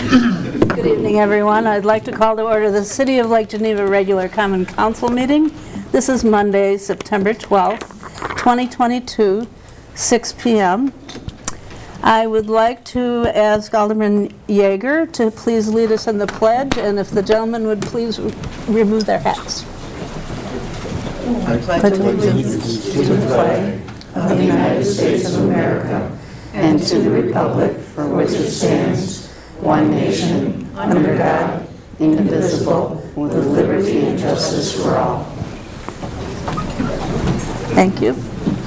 Good evening, everyone. I'd like to call to order the City of Lake Geneva Regular Common Council meeting. This is Monday, September 12th, 2022, 6 p.m. I would like to ask Alderman Yeager to please lead us in the pledge, and if the gentlemen would please remove their hats. I pledge allegiance to the flag of the United States of America and to the republic for which it stands, one nation, under God, indivisible, with liberty and justice for all. Thank you.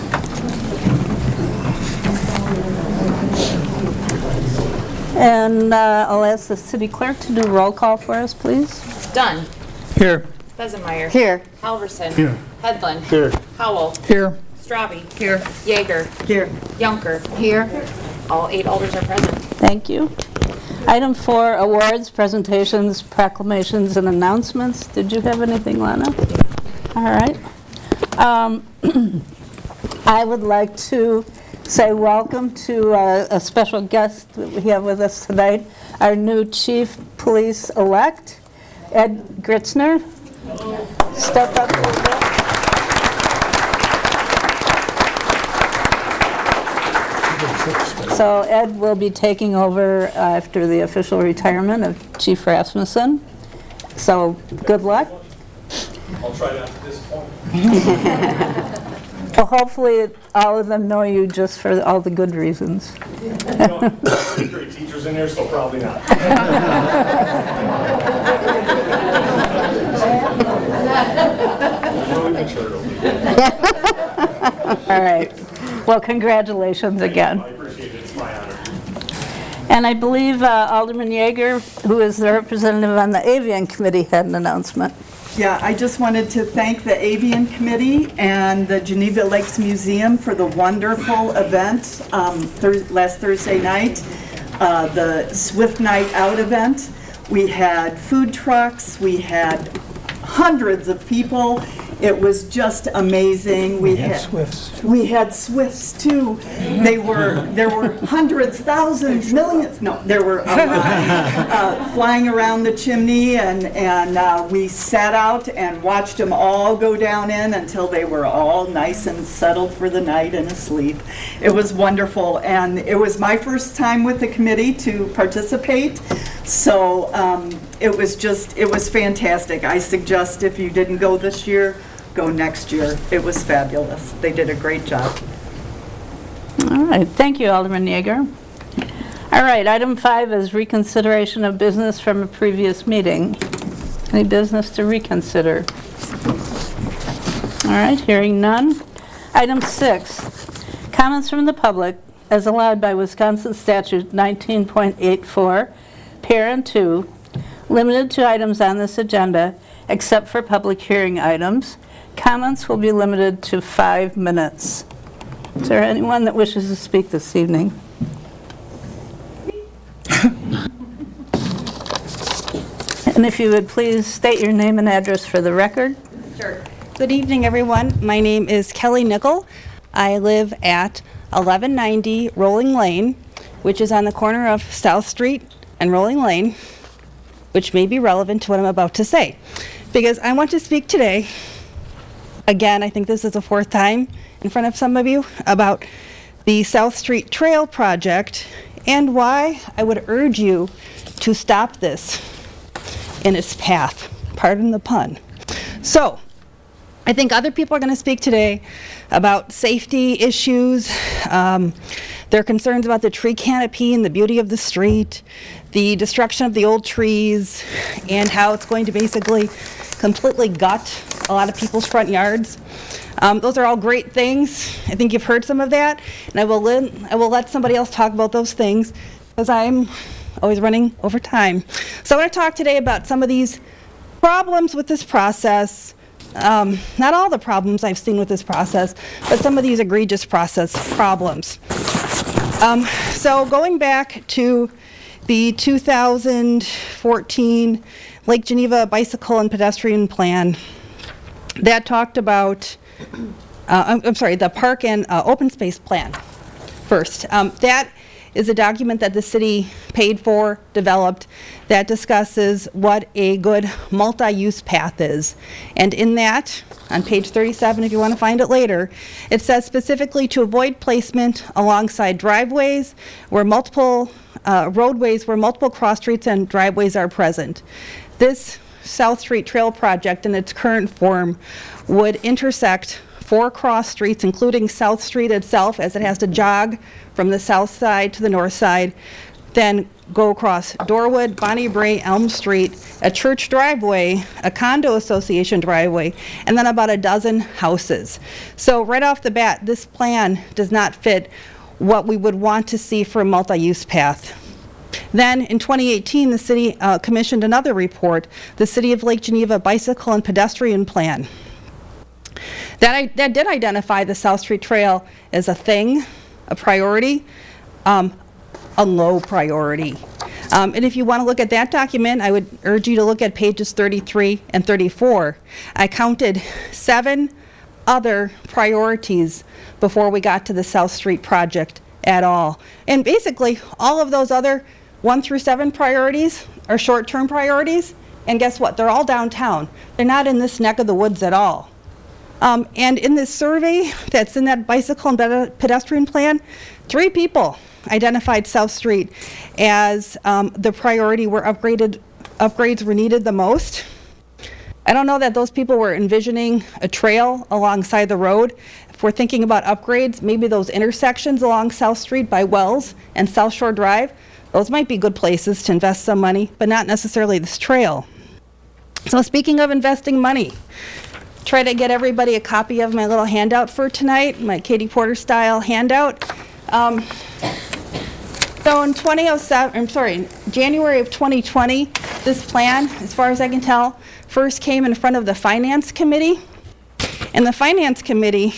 And I'll ask the city clerk to do roll call for us, please. Dunn. Here. Besenmeyer. Here. Halverson. Here. Headland. Here. Howell. Here. Straube. Here. Yeager. Here. Yunker. Here. All 8 alders are present. Thank you. Item 4, awards, presentations, proclamations, and announcements. Did you have anything, Lana? All right. I would like to say welcome to a special guest that we have with us tonight, our new Chief Police-elect, Ed Gritzner. Step up a little bit. So Ed will be taking over after the official retirement of Chief Rasmussen. So good luck. I'll try not to disappoint. Well, hopefully all of them know you just for all the good reasons. Great teachers in there, so probably not. Really matured over here. All right. Well, congratulations again. I appreciate it. It's my honor. And I believe Alderman Yeager, who is the representative on the Avian Committee, had an announcement. Yeah, I just wanted to thank the Avian Committee and the Geneva Lakes Museum for the wonderful event last Thursday night, the Swift Night Out event. We had food trucks, we had hundreds of people. It was just amazing. We had Swifts. We had Swifts too. There were hundreds, thousands, millions. No, there were a lot flying around the chimney, and we sat out and watched them all go down in until they were all nice and settled for the night and asleep. It was wonderful, and it was my first time with the committee to participate. So it was fantastic. I suggest if you didn't go this year, go next year. It was fabulous. They did a great job. All right. Thank you, Alderman Yeager. All right. Item 5 is reconsideration of business from a previous meeting. Any business to reconsider? All right. Hearing none. Item 6, comments from the public as allowed by Wisconsin Statute 19.84, Parent 2, limited to items on this agenda except for public hearing items. Comments will be limited to 5 minutes. Is there anyone that wishes to speak this evening? And if you would please state your name and address for the record. Sure. Good evening, everyone. My name is Kelly Nickel. I live at 1190 Rolling Lane, which is on the corner of South Street and Rolling Lane, which may be relevant to what I'm about to say. Because I want to speak today, again, I think this is the 4th time in front of some of you, about the South Street Trail project and why I would urge you to stop this in its path. Pardon the pun. So, I think other people are going to speak today about safety issues, their concerns about the tree canopy and the beauty of the street, the destruction of the old trees, and how it's going to basically completely gut a lot of people's front yards. Those are all great things. I think you've heard some of that, and I will let somebody else talk about those things because I'm always running over time. So I want to talk today about some of these problems with this process. Not all the problems I've seen with this process, but some of these egregious process problems. So going back to the 2014 Lake Geneva Bicycle and Pedestrian Plan, that talked about, the Park and Open Space Plan first. That is a document that the city paid for, developed, that discusses what a good multi-use path is. And in that, on page 37, if you want to find it later, it says specifically to avoid placement alongside driveways where multiple roadways where multiple cross streets and driveways are present. This South Street Trail project in its current form would intersect 4 cross streets, including South Street itself, as it has to jog from the south side to the north side, then go across Dorwood, Bonnie Bray, Elm Street, a church driveway, a condo association driveway, and then about a dozen houses. So right off the bat, this plan does not fit what we would want to see for a multi-use path. Then in 2018, the city commissioned another report, the City of Lake Geneva Bicycle and Pedestrian Plan. That did identify the South Street Trail as a thing, a priority, a low priority. And if you want to look at that document, I would urge you to look at pages 33 and 34. I counted 7 other priorities before we got to the South Street project at all. And basically, all of those other 1 through 7 priorities are short-term priorities, and guess what? They're all downtown. They're not in this neck of the woods at all. And in this survey that's in that bicycle and pedestrian plan, 3 people identified South Street as the priority where upgrades were needed the most. I don't know that those people were envisioning a trail alongside the road. If we're thinking about upgrades, maybe those intersections along South Street by Wells and South Shore Drive, those might be good places to invest some money, but not necessarily this trail. So speaking of investing money, try to get everybody a copy of my little handout for tonight, my Katie Porter style handout. So in January of 2020, this plan, as far as I can tell, first came in front of the Finance Committee. And the Finance Committee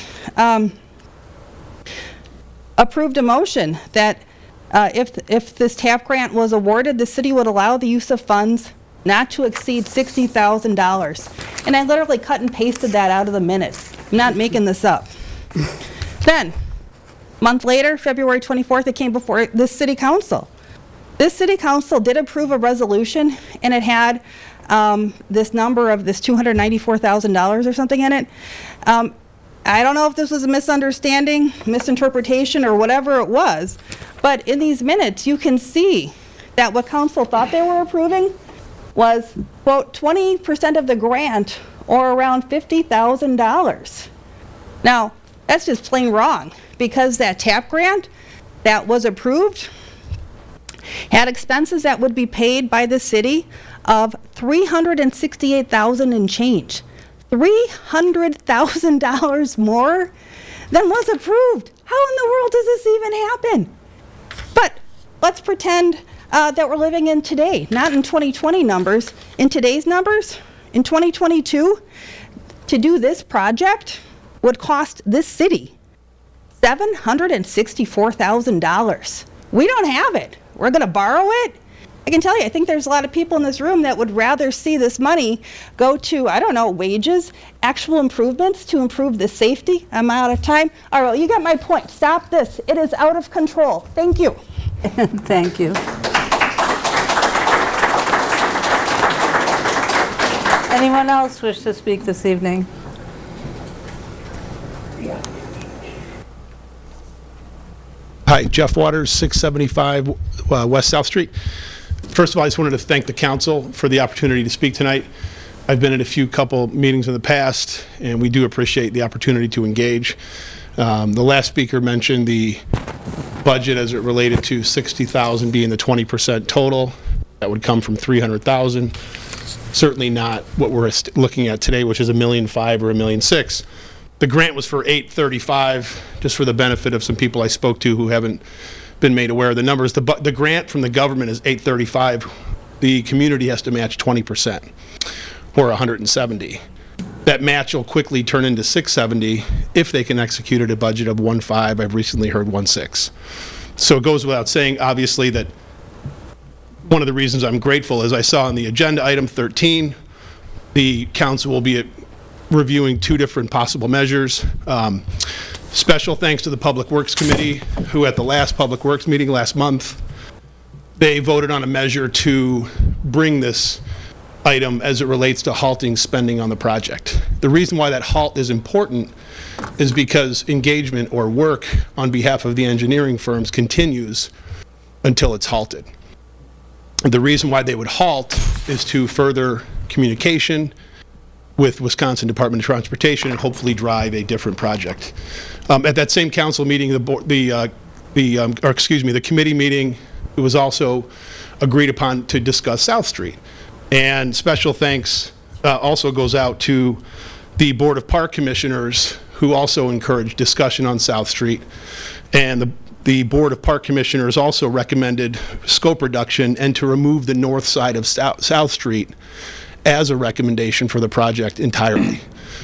approved a motion that if this TAP grant was awarded, the city would allow the use of funds not to exceed $60,000. And I literally cut and pasted that out of the minutes. I'm not making this up. Then, a month later, February 24th, it came before this city council. This city council did approve a resolution, and it had this number of this $294,000 or something in it. I don't know if this was a misunderstanding, misinterpretation, or whatever it was, but in these minutes, you can see that what council thought they were approving was, quote, 20% of the grant, or around $50,000. Now, that's just plain wrong, because that TAP grant that was approved had expenses that would be paid by the city of $368,000 and change. $300,000 more than was approved. How in the world does this even happen? But let's pretend that we're living in today, not in 2020 numbers. In today's numbers, in 2022, to do this project would cost this city $764,000. We don't have it. We're going to borrow it. I can tell you, I think there's a lot of people in this room that would rather see this money go to, I don't know, wages, actual improvements to improve the safety. I'm out of time. All right, well, you got my point. Stop this. It is out of control. Thank you. Thank you. Anyone else wish to speak this evening? Hi, Jeff Waters, 675 West South Street. First of all, I just wanted to thank the council for the opportunity to speak tonight. I've been at a couple meetings in the past, and we do appreciate the opportunity to engage. The last speaker mentioned the budget as it related to $60,000 being the 20% total. That would come from $300,000. Certainly not what we're looking at today, which is $1.5 million or $1.6 million. The grant was for $835,000, just for the benefit of some people I spoke to who haven't been made aware of the numbers. The grant from the government is $835,000. The community has to match 20%, or $170,000. That match will quickly turn into $670,000 if they can execute at a budget of $1.5. I've recently heard $1.6. So it goes without saying, obviously, that one of the reasons I'm grateful is I saw on the agenda item 13, the council will be reviewing 2 different possible measures. Special thanks to the Public Works Committee, who at the last Public Works meeting last month, they voted on a measure to bring this item as it relates to halting spending on the project. The reason why that halt is important is because engagement or work on behalf of the engineering firms continues until it's halted. The reason why they would halt is to further communication with Wisconsin Department of Transportation and hopefully drive a different project. At that same council meeting, the committee meeting, it was also agreed upon to discuss South Street. And special thanks also goes out to the Board of Park Commissioners, who also encouraged discussion on South Street. And the Board of Park Commissioners also recommended scope reduction and to remove the north side of South Street as a recommendation for the project entirely.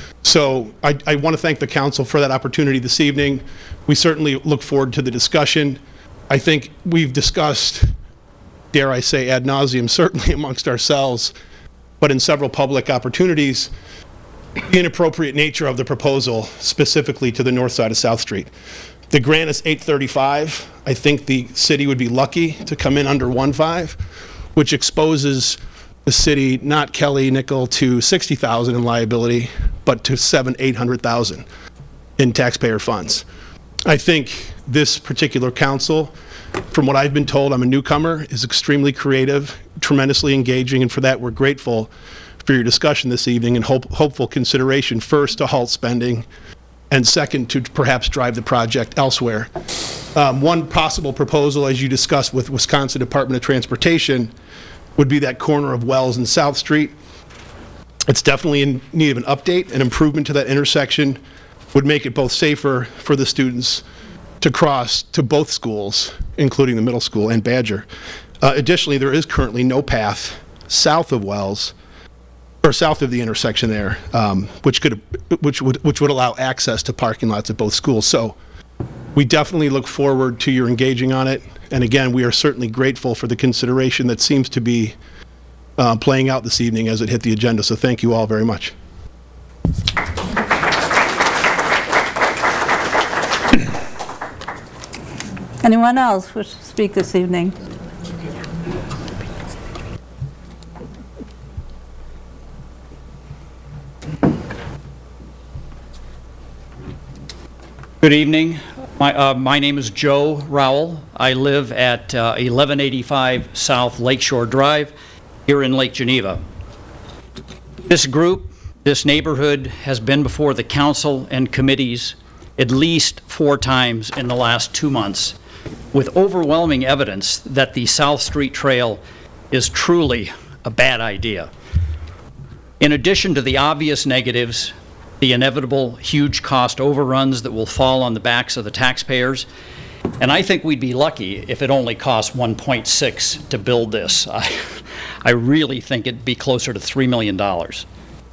So I want to thank the council for that opportunity this evening. We certainly look forward to the discussion. I think we've discussed, dare I say, ad nauseum, certainly amongst ourselves, but in several public opportunities, the inappropriate nature of the proposal, specifically to the north side of South Street. The grant is $835. I think the city would be lucky to come in under $1.5, which exposes the city, not Kelly Nickel, to $60,000 in liability, but to $800,000 in taxpayer funds. I think this particular council, from what I've been told, I'm a newcomer, is extremely creative, tremendously engaging, and for that we're grateful for your discussion this evening and hopeful consideration, first to halt spending, and second to perhaps drive the project elsewhere. One possible proposal, as you discussed with Wisconsin Department of Transportation, would be that corner of Wells and South Street. It's definitely in need of an update. An improvement to that intersection would make it both safer for the students to cross to both schools, including the middle school and Badger. Additionally, there is currently no path south of Wells, or south of the intersection there, which would allow access to parking lots at both schools. So we definitely look forward to your engaging on it. And again, we are certainly grateful for the consideration that seems to be playing out this evening as it hit the agenda. So thank you all very much. Anyone else wish to speak this evening? Good evening. My name is Joe Rowell. I live at 1185 South Lakeshore Drive here in Lake Geneva. This group, this neighborhood, has been before the council and committees at least 4 times in the last 2 months with overwhelming evidence that the South Street Trail is truly a bad idea. In addition to the obvious negatives, the inevitable huge cost overruns that will fall on the backs of the taxpayers. And I think we'd be lucky if it only cost 1.6 to build this. I really think it'd be closer to $3 million. The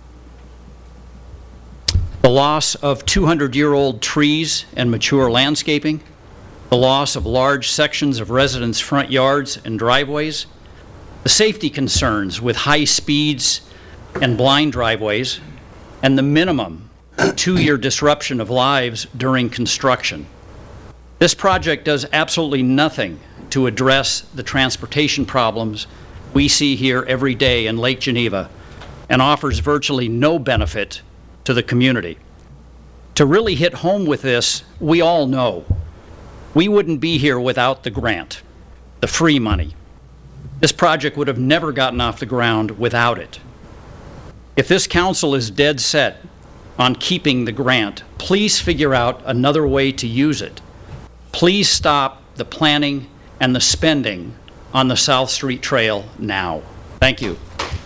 loss of 200-year-old trees and mature landscaping, the loss of large sections of residents' front yards and driveways, the safety concerns with high speeds and blind driveways, and the minimum 2-year disruption of lives during construction. This project does absolutely nothing to address the transportation problems we see here every day in Lake Geneva and offers virtually no benefit to the community. To really hit home with this, we all know we wouldn't be here without the grant, the free money. This project would have never gotten off the ground without it. If this council is dead set on keeping the grant, please figure out another way to use it. Please stop the planning and the spending on the South Street Trail now. Thank you.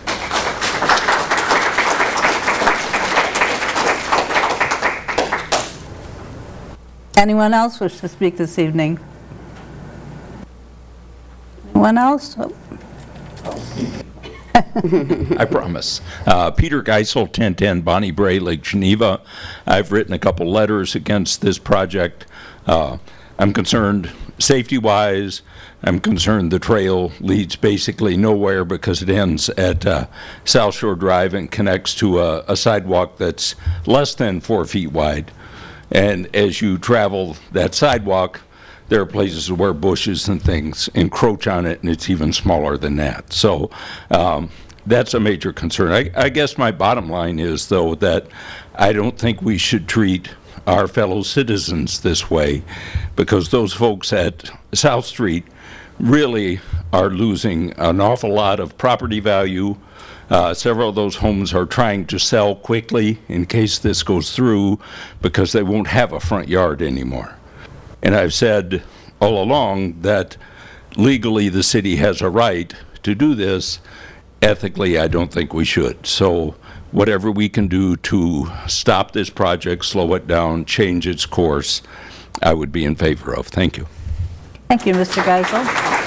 Anyone else wish to speak this evening? Anyone else? Oh. I promise. Peter Geisel, 1010 Bonnie Bray, Lake Geneva. I've written a couple letters against this project. I'm concerned safety-wise. I'm concerned the trail leads basically nowhere because it ends at South Shore Drive and connects to a sidewalk that's less than 4 feet wide. And as you travel that sidewalk, there are places where bushes and things encroach on it, and it's even smaller than that. So that's a major concern. I guess my bottom line is, though, that I don't think we should treat our fellow citizens this way, because those folks at South Street really are losing an awful lot of property value. Several of those homes are trying to sell quickly in case this goes through, because they won't have a front yard anymore. And I've said all along that legally the city has a right to do this. Ethically, I don't think we should. So whatever we can do to stop this project, slow it down, change its course, I would be in favor of. Thank you. Thank you, Mr. Geisel.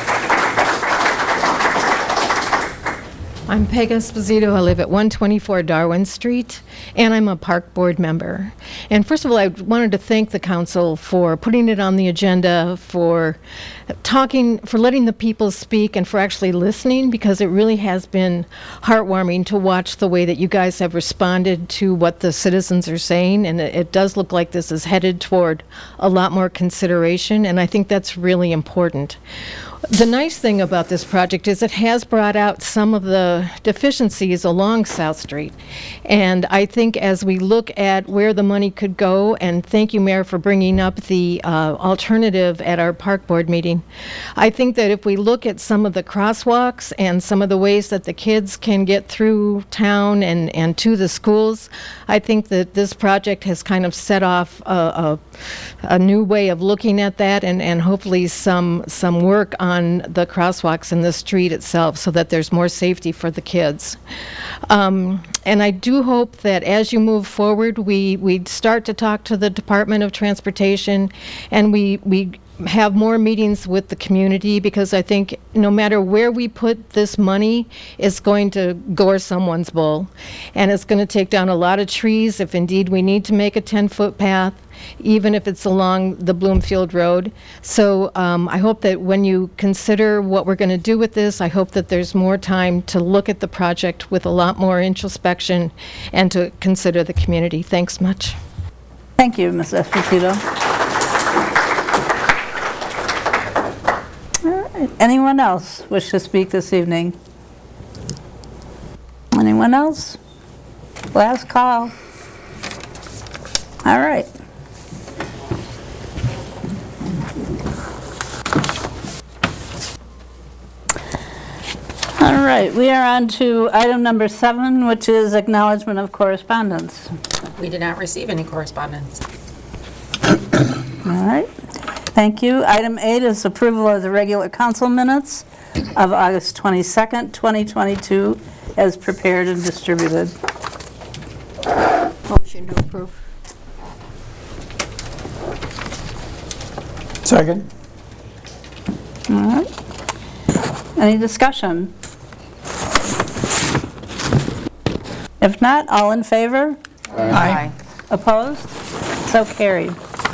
I'm Peg Esposito. I live at 124 Darwin Street, and I'm a park board member. And first of all, I wanted to thank the council for putting it on the agenda, for letting the people speak, and for actually listening, because it really has been heartwarming to watch the way that you guys have responded to what the citizens are saying. And it does look like this is headed toward a lot more consideration, and I think that's really important. The nice thing about this project is it has brought out some of the deficiencies along South Street. And I think as we look at where the money could go, and thank you, Mayor, for bringing up the alternative at our park board meeting, I think that if we look at some of the crosswalks and some of the ways that the kids can get through town and to the schools, I think that this project has kind of set off a new way of looking at that, and hopefully some work on the crosswalks in the street itself, so that there's more safety for the kids. And I do hope that as you move forward, we start to talk to the Department of Transportation, and we have more meetings with the community, because I think no matter where we put this money, it's going to gore someone's bull. And it's going to take down a lot of trees if indeed we need to make a 10-foot path, even if it's along the Bloomfield Road. So I hope that when you consider what we're going to do with this, I hope that there's more time to look at the project with a lot more introspection and to consider the community. Thanks much. Thank you, Ms. Esposito. Anyone else wish to speak this evening? Anyone else? Last call. All right. All right, we are on to item number 7, which is acknowledgement of correspondence. We did not receive any correspondence. All right, thank you. Item 8 is approval of the regular council minutes of August 22nd, 2022, as prepared and distributed. Motion to approve. Second. All right. Any discussion? If not, all in favor? Aye. Opposed? So carried.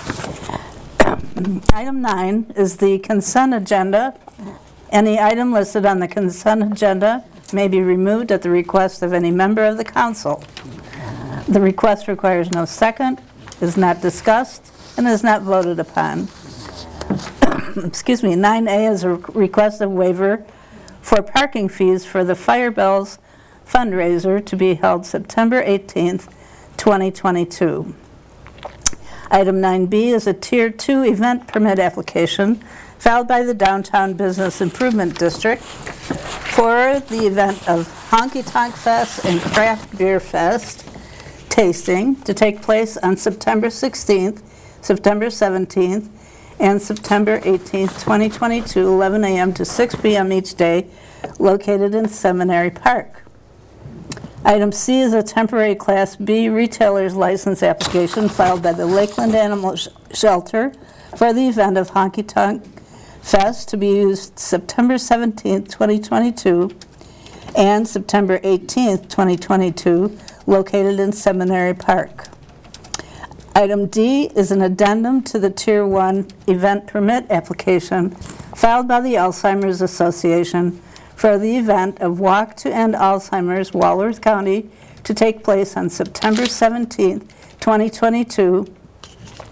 Item 9 is the consent agenda. Any item listed on the consent agenda may be removed at the request of any member of the council. The request requires no second, is not discussed, and is not voted upon. Excuse me, 9A is a request of waiver for parking fees for the Fire Bells fundraiser to be held September 18th, 2022. Item 9B is a Tier 2 event permit application filed by the Downtown Business Improvement District for the event of Honky Tonk Fest and Craft Beer Fest tasting to take place on September 16th, September 17th, and September 18th, 2022, 11 a.m. to 6 p.m. each day, located in Seminary Park. Item C is a temporary Class B retailer's license application filed by the Lakeland Animal Shelter for the event of Honky Tonk Fest to be used September 17th, 2022, and September 18th, 2022, located in Seminary Park. Item D is an addendum to the Tier 1 event permit application filed by the Alzheimer's Association for the event of Walk to End Alzheimer's, Walworth County, to take place on September 17th, 2022,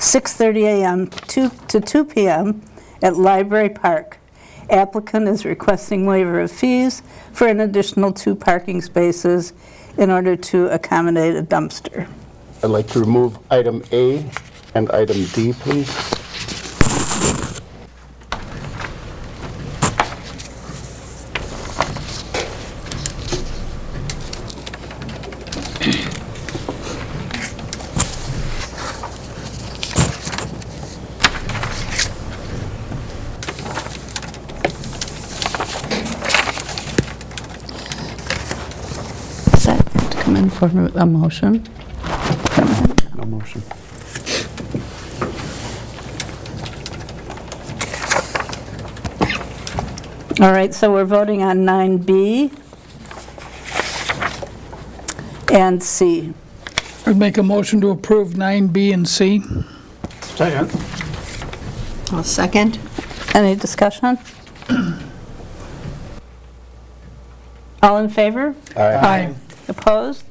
6:30 a.m. to 2 p.m. at Library Park. Applicant is requesting waiver of fees for an additional 2 parking spaces in order to accommodate a dumpster. I'd like to remove item A and item D, please. Does that have to come in for a motion? No motion. All right, so we're voting on 9B and C. I'd make a motion to approve 9B and C. Second. I'll second. Any discussion? All in favor? Aye. Opposed?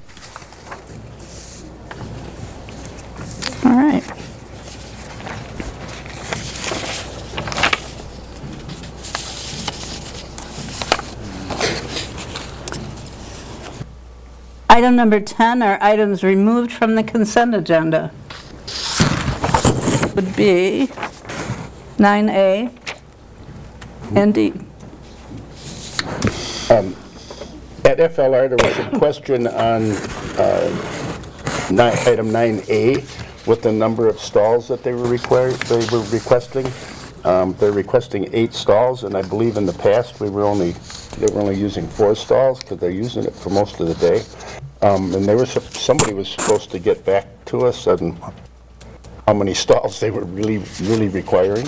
All right. Item number 10 are items removed from the consent agenda. Would be 9A and D. At FLR, there was a question on item 9A with the number of stalls that they were requesting. They're requesting 8 stalls, and I believe in the past they were only using 4 stalls because they're using it for most of the day. And somebody was supposed to get back to us on how many stalls they were really requiring.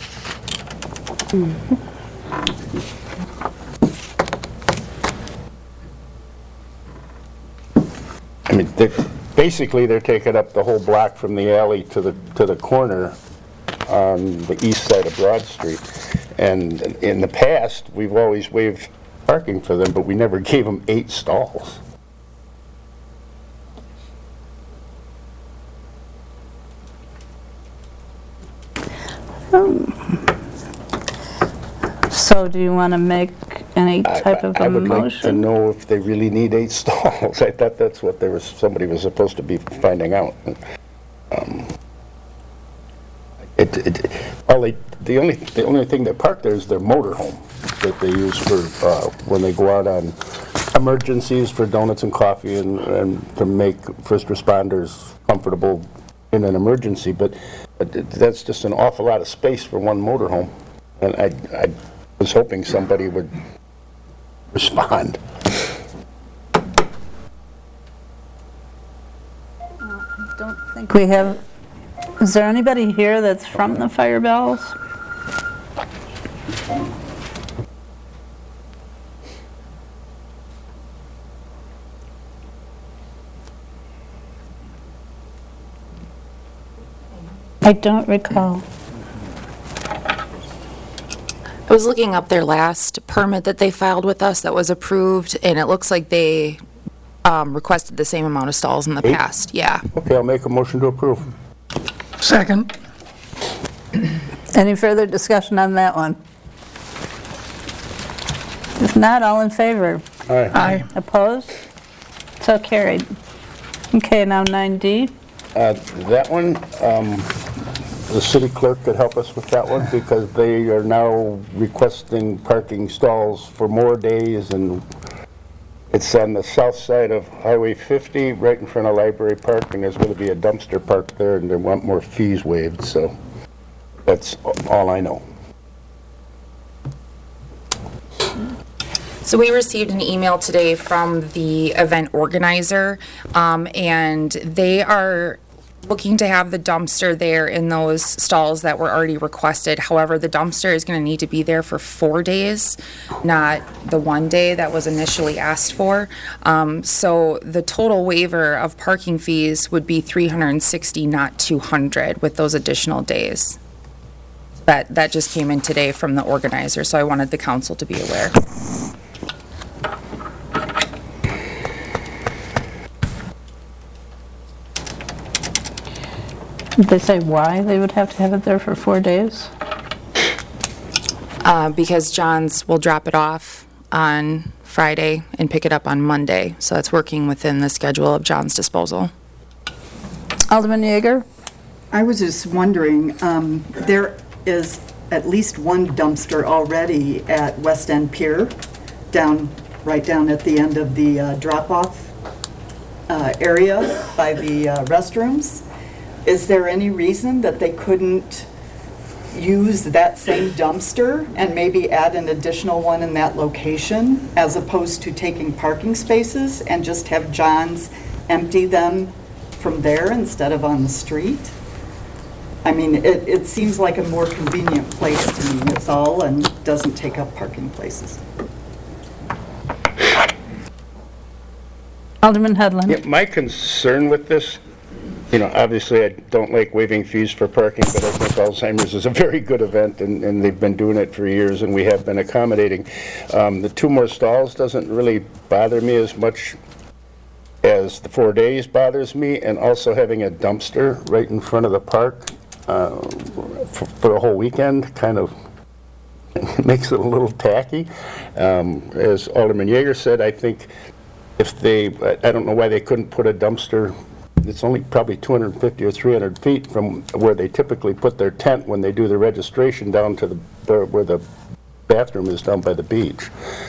I mean, basically they're taking up the whole block from the alley to the corner on the east side of Broad Street. And in the past, we've always waived parking for them, but we never gave them 8 stalls. So do you want to make any type of a I would like to motion? know if they really need 8 stalls. I thought that's what somebody was supposed to be finding out. The only thing they park there is their motorhome that they use for when they go out on emergencies for donuts and coffee and to make first responders comfortable in an emergency. But that's just an awful lot of space for one motorhome, and I was hoping somebody would respond. I don't think we have. Is there anybody here that's from the Fire Bells? I don't recall. I was looking up their last permit that they filed with us that was approved, and it looks like they requested the same amount of stalls in the 8? past. Yeah. Okay, I'll make a motion to approve. Second. Any further discussion on that one? If not, all in favor? Aye. Opposed? So carried. Okay, now 9D. That one, the city clerk could help us with that one because they are now requesting parking stalls for more days, and it's on the south side of Highway 50, right in front of Library Park, and there's going to be a dumpster parked there, and they want more fees waived, so that's all I know. So we received an email today from the event organizer, and they are looking to have the dumpster there in those stalls that were already requested. However, the dumpster is going to need to be there for 4 days, not the 1 day that was initially asked for. So the total waiver of parking fees would be $360, not $200, with those additional days. That just came in today from the organizer, so I wanted the council to be aware. Did they say why they would have to have it there for 4 days? Because John's will drop it off on Friday and pick it up on Monday. So that's working within the schedule of John's disposal. Alderman Yeager? I was just wondering, there is at least one dumpster already at West End Pier, right down at the end of the drop-off area by the restrooms. Is there any reason that they couldn't use that same dumpster and maybe add an additional one in that location, as opposed to taking parking spaces and just have John's empty them from there instead of on the street? I mean, it seems like a more convenient place to me, that's all, and doesn't take up parking places. Alderman Hedlund? Yeah, my concern with this, obviously I don't like waiving fees for parking, but I think Alzheimer's is a very good event, and they've been doing it for years, and we have been accommodating. The 2 more stalls doesn't really bother me as much as the 4 days bothers me, and also having a dumpster right in front of the park for a whole weekend kind of makes it a little tacky. As Alderman Yeager said, I think I don't know why they couldn't put a dumpster. It's only probably 250 or 300 feet from where they typically put their tent when they do the registration down to where the bathroom is down by the beach.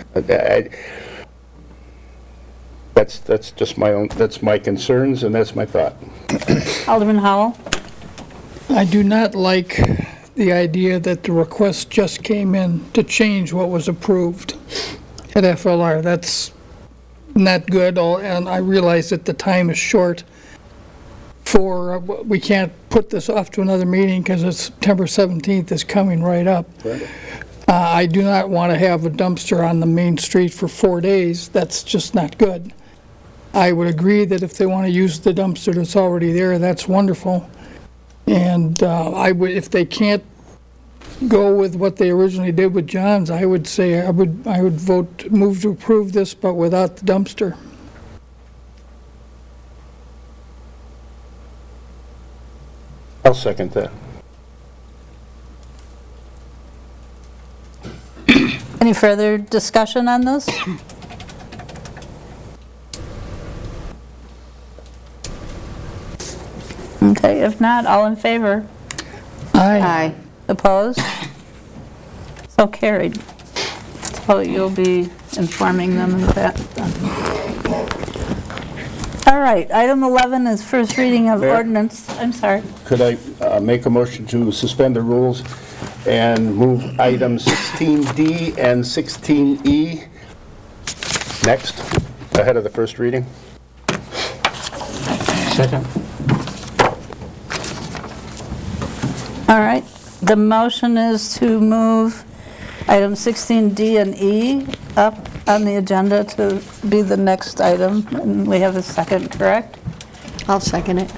That's just that's my concerns, and that's my thought. Alderman Howell? I do not like the idea that the request just came in to change what was approved at FLR. That's not good, and I realize that the time is short we can't put this off to another meeting because September 17th is coming right up. Right. I do not want to have a dumpster on the main street for 4 days. That's just not good. I would agree that if they want to use the dumpster that's already there, that's wonderful. And if they can't go with what they originally did with John's, I would say I would move to approve this, but without the dumpster. I'll second that. Any further discussion on this? Okay, if not, all in favor? Aye. Opposed? So carried. So you'll be informing them of that. All right, item 11 is first reading of Mayor? ordinance. I'm sorry. Could I make a motion to suspend the rules and move items 16D and 16E next, ahead of the first reading? Second. All right, the motion is to move items 16D and E up on the agenda to be the next item, and we have a second, correct? I'll second it.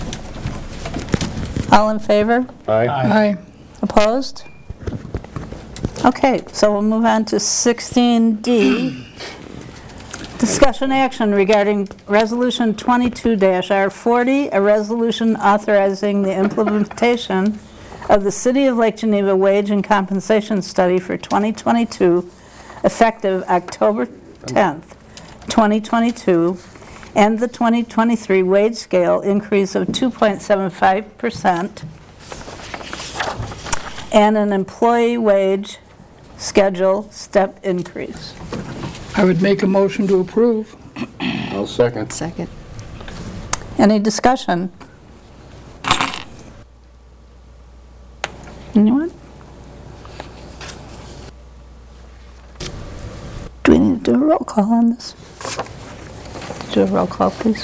All in favor? Aye. Opposed? Okay, so we'll move on to 16D. Discussion action regarding Resolution 22-R40, a resolution authorizing the implementation of the City of Lake Geneva Wage and Compensation Study for 2022, effective October 10th, 2022, and the 2023 wage scale increase of 2.75%, and an employee wage schedule step increase. I would make a motion to approve. I'll second. Second. Any discussion? Anyone? Do we need to do a roll call on this? Do a roll call, please.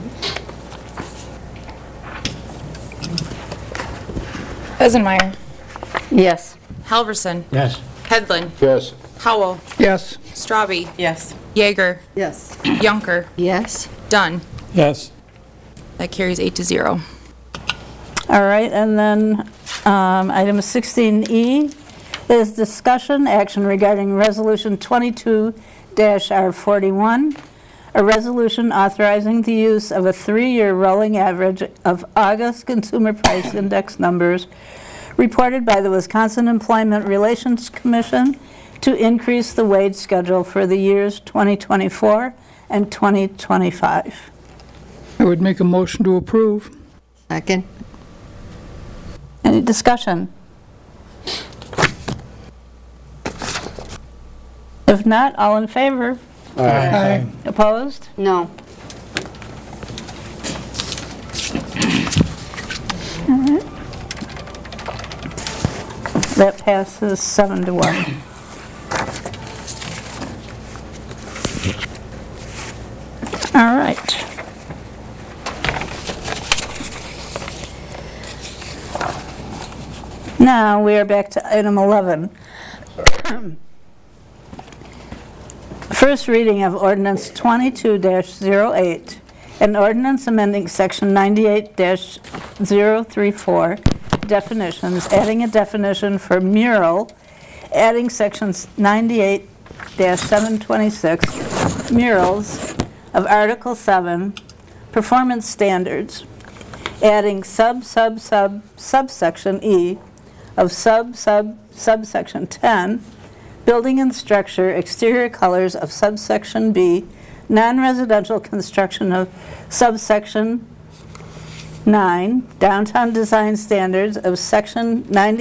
Eisenmeyer. Yes. Halverson. Yes. Hedlund. Yes. Howell. Yes. Straube. Yes. Yeager. Yes. Yunker. Yes. Dunn. Yes. That carries 8-0. All right, and then item 16E is discussion action regarding Resolution 22-R41, a resolution authorizing the use of a 3-year rolling average of August Consumer Price Index numbers reported by the Wisconsin Employment Relations Commission to increase the wage schedule for the years 2024 and 2025. I would make a motion to approve. Second. Any discussion? If not, all in favor? Aye. Opposed? No. All right. That passes 7-1. All right. Now we are back to item 11. First reading of ordinance 22-08, an ordinance amending section 98-034 definitions, adding a definition for mural, adding sections 98-726 murals of Article 7 performance standards, adding subsection E of subsection 10, building and structure, exterior colors of subsection B, non-residential construction of subsection 9, downtown design standards of section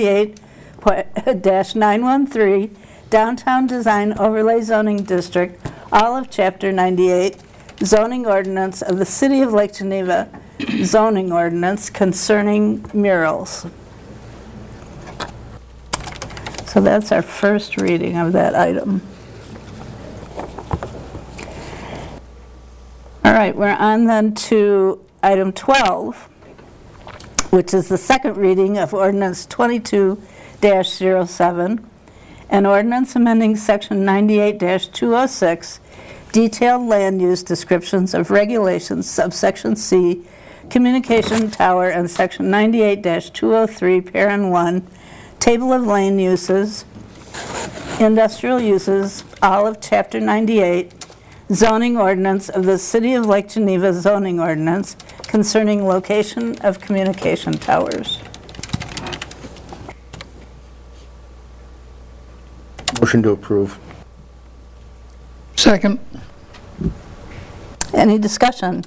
98-913, downtown design overlay zoning district, all of chapter 98, zoning ordinance of the city of Lake Geneva, zoning ordinance concerning murals. So that's our first reading of that item. All right, we're on then to item 12, which is the second reading of ordinance 22-07, an ordinance amending section 98-206, detailed land use descriptions of regulations, subsection C, communication tower, and section 98-203, parent 1, table of land uses, industrial uses, all of chapter 98, zoning ordinance of the city of Lake Geneva zoning ordinance concerning location of communication towers. Motion to approve. Second. Any discussion?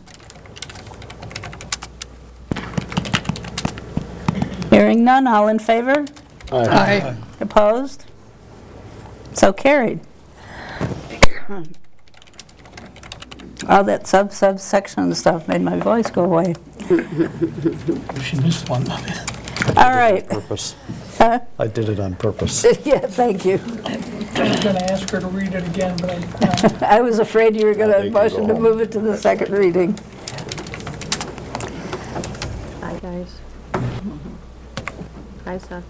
Hearing none, all in favor? Aye. Opposed? So carried. All that subsection stuff made my voice go away. She missed one. All right. Purpose. Huh? I did it on purpose. Yeah, thank you. I was going to ask her to read it again, but I was afraid you were going to motion to move it to the second reading. Hi, guys. Hi, Seth.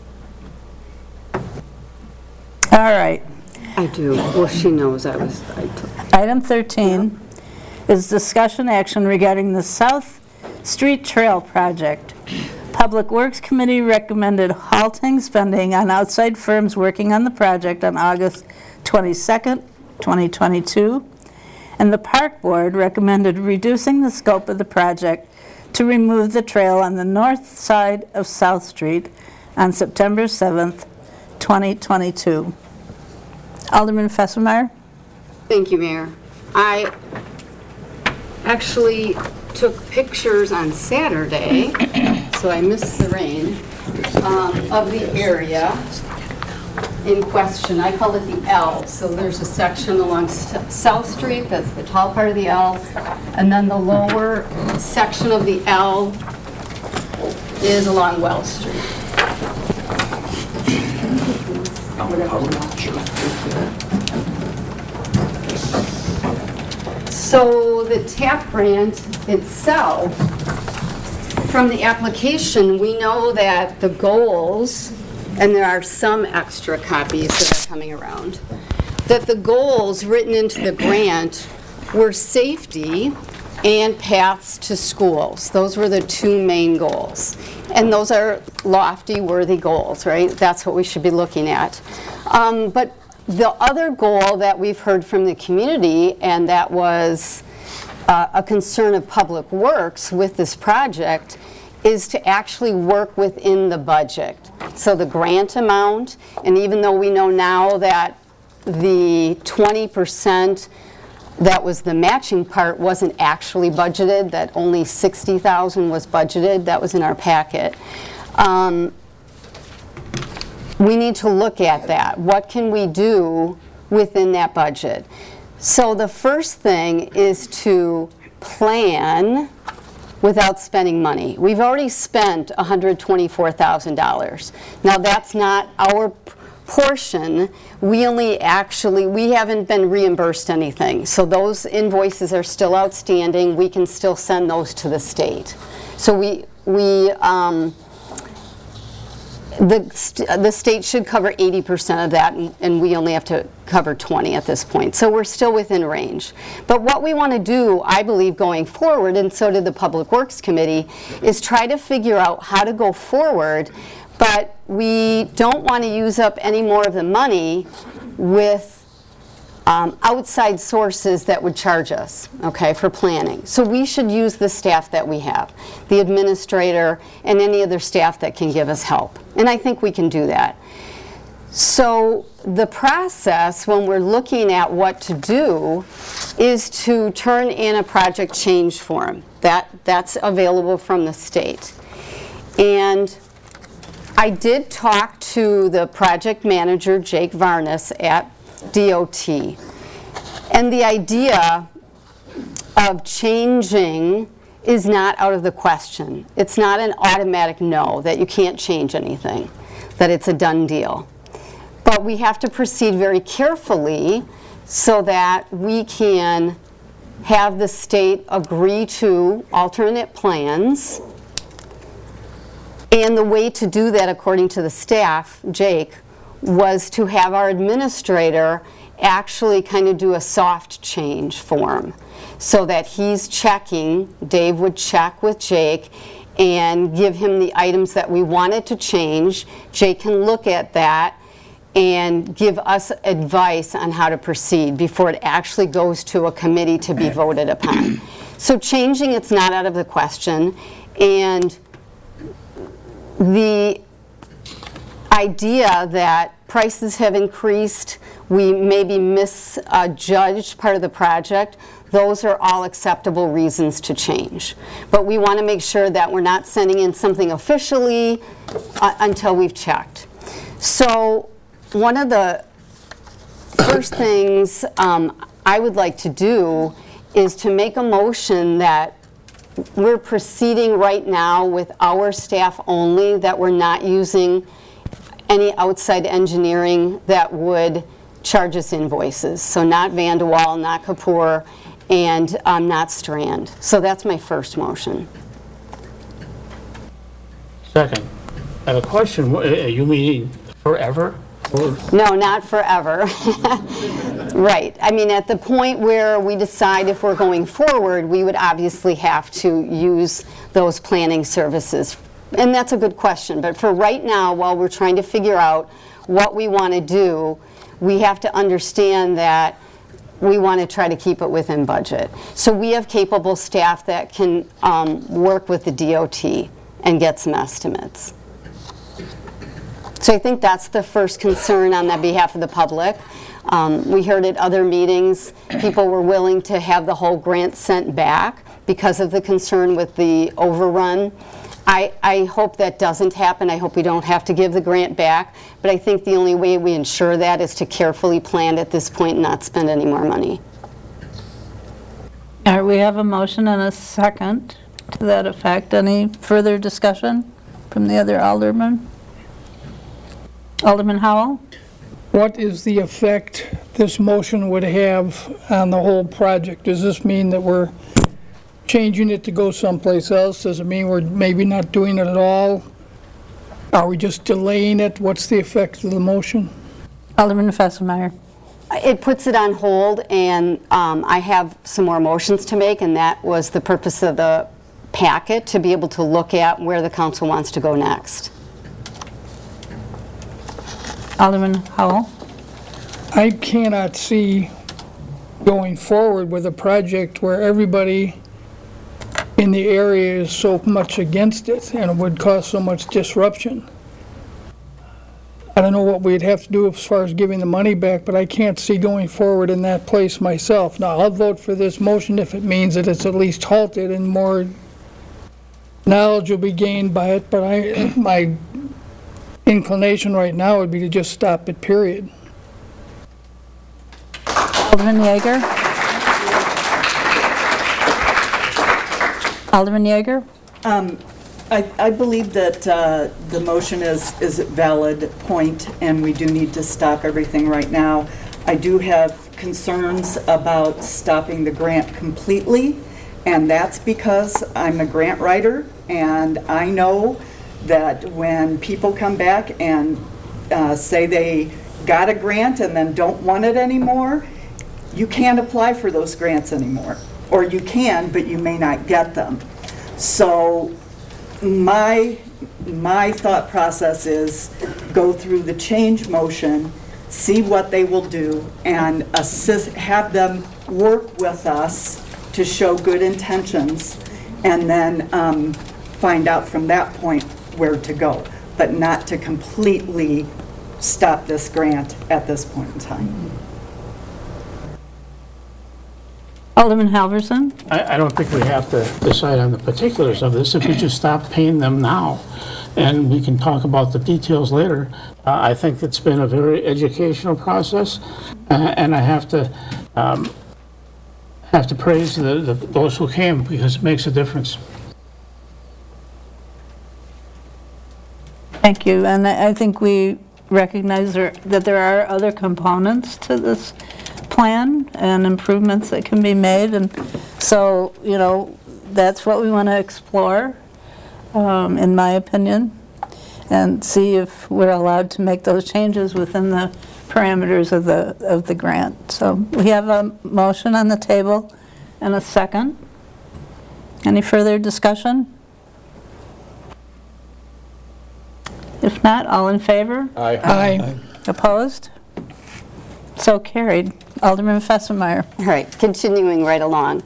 All right. I do. Well, she knows I took. Item 13 is discussion action regarding the South Street Trail project. Public Works Committee recommended halting spending on outside firms working on the project on August 22nd, 2022, and the Park Board recommended reducing the scope of the project to remove the trail on the north side of South Street on September 7th, 2022. Alderman Fesselmeyer? Thank you, Mayor. I actually took pictures on Saturday, so I missed the rain, of the area in question. I call it the L. So there's a section along South Street, that's the tall part of the L, and then the lower section of the L is along Wells Street. So the TAP grant itself, from the application, we know that the goals, and there are some extra copies that are coming around, that the goals written into the grant were safety and paths to schools. Those were the two main goals. And those are lofty, worthy goals, right? That's what we should be looking at. But the other goal that we've heard from the community, and that was a concern of Public Works with this project is to actually work within the budget. So the grant amount, and even though we know now that the 20% that was the matching part wasn't actually budgeted, that only $60,000 was budgeted, that was in our packet. We need to look at that. What can we do within that budget? So the first thing is to plan without spending money. We've already spent $124,000. Now that's not our portion. We haven't been reimbursed anything. So those invoices are still outstanding. We can still send those to the state. So the state should cover 80% of that, and we only have to cover 20 at this point. So we're still within range. But what we want to do, I believe, going forward, and so did the Public Works Committee, is try to figure out how to go forward, but we don't want to use up any more of the money with outside sources that would charge us, okay, for planning. So we should use the staff that we have, the administrator and any other staff that can give us help. And I think we can do that. So the process when we're looking at what to do is to turn in a project change form. That's available from the state. And I did talk to the project manager, Jake Varnes, at DOT. And the idea of changing is not out of the question. It's not an automatic no, that you can't change anything, that it's a done deal. But we have to proceed very carefully so that we can have the state agree to alternate plans. And the way to do that, according to the staff, Jake, was to have our administrator actually kind of do a soft change form so that he's checking, Dave would check with Jake and give him the items that we wanted to change. Jake can look at that and give us advice on how to proceed before it actually goes to a committee to be voted upon. So changing, it's not out of the question. And the idea that prices have increased, we maybe misjudged part of the project, those are all acceptable reasons to change. But we want to make sure that we're not sending in something officially until we've checked. So one of the first things I would like to do is to make a motion that we're proceeding right now with our staff only, that we're not using any outside engineering that would charge us invoices. So not Vandewaal, not Kapoor, and not Strand. So that's my first motion. Second. I have a question. You mean forever? No, not forever. Right. I mean, at the point where we decide if we're going forward, we would obviously have to use those planning services. And that's a good question. But for right now, while we're trying to figure out what we want to do, we have to understand that we want to try to keep it within budget. So we have capable staff that can work with the DOT and get some estimates. So I think that's the first concern on the behalf of the public. We heard at other meetings, people were willing to have the whole grant sent back because of the concern with the overrun. I hope that doesn't happen. I hope we don't have to give the grant back. But I think the only way we ensure that is to carefully plan at this point and not spend any more money. All right, we have a motion and a second to that effect. Any further discussion from the other aldermen? Alderman Howell? What is the effect this motion would have on the whole project? Does this mean that we're changing it to go someplace else? Does it mean we're maybe not doing it at all? Are we just delaying it? What's the effect of the motion? Alderman Fesselmeyer. It puts it on hold, and I have some more motions to make, and that was the purpose of the packet, to be able to look at where the council wants to go next. Alderman Howell? I cannot see going forward with a project where everybody in the area is so much against it and it would cause so much disruption. I don't know what we'd have to do as far as giving the money back, but I can't see going forward in that place myself. Now, I'll vote for this motion if it means that it's at least halted and more knowledge will be gained by it, but my inclination right now would be to just stop it, period. Alderman Yeager? Alderman Yeager? I believe that the motion is a valid point, and we do need to stop everything right now. I do have concerns about stopping the grant completely, and that's because I'm a grant writer, and I know that when people come back and say they got a grant and then don't want it anymore, you can't apply for those grants anymore. Or you can, but you may not get them. So my thought process is go through the change motion, see what they will do, and have them work with us to show good intentions, and then find out from that point where to go, but not to completely stop this grant at this point in time. Alderman Halverson? I don't think we have to decide on the particulars of this. If we just stop paying them now, and we can talk about the details later, I think it's been a very educational process, and I have to praise those who came, because it makes a difference. Thank you, and I think we recognize that there are other components to this plan and improvements that can be made, and so, you know, that's what we want to explore, in my opinion, and see if we're allowed to make those changes within the parameters of the grant. So we have a motion on the table and a second. Any further discussion? If not, all in favor? Aye. Aye. Opposed? So carried. Alderman Fessenmeyer. All right, continuing right along.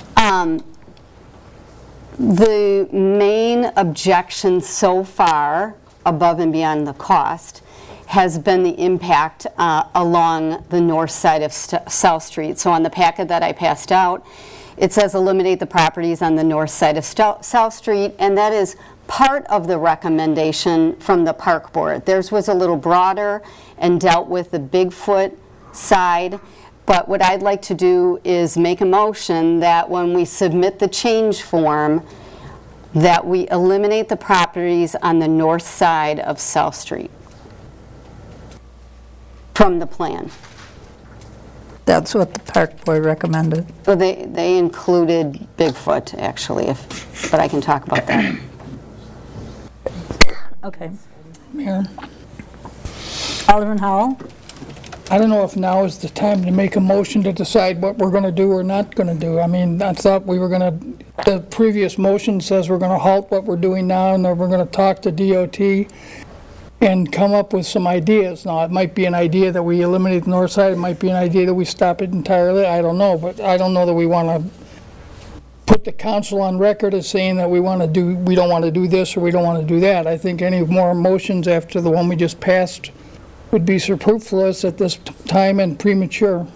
The main objection so far, above and beyond the cost, has been the impact along the north side of South Street. So on the packet that I passed out, it says eliminate the properties on the north side of South Street, and that is part of the recommendation from the Park Board. Theirs was a little broader and dealt with the Bigfoot side, but what I'd like to do is make a motion that when we submit the change form, that we eliminate the properties on the north side of South Street from the plan. That's what the Park Board recommended. So they included Bigfoot, actually, but I can talk about that. Okay. Mayor, Alderman Howell? I don't know if now is the time to make a motion to decide what we're going to do or not going to do. I mean, I thought we were going to, the previous motion says we're going to halt what we're doing now, and then we're going to talk to DOT and come up with some ideas. Now, it might be an idea that we eliminate the north side, it might be an idea that we stop it entirely, I don't know, but I don't know that we want to put the council on record as saying that we don't want to do this or we don't want to do that. I think any more motions after the one we just passed would be superfluous at this time and premature.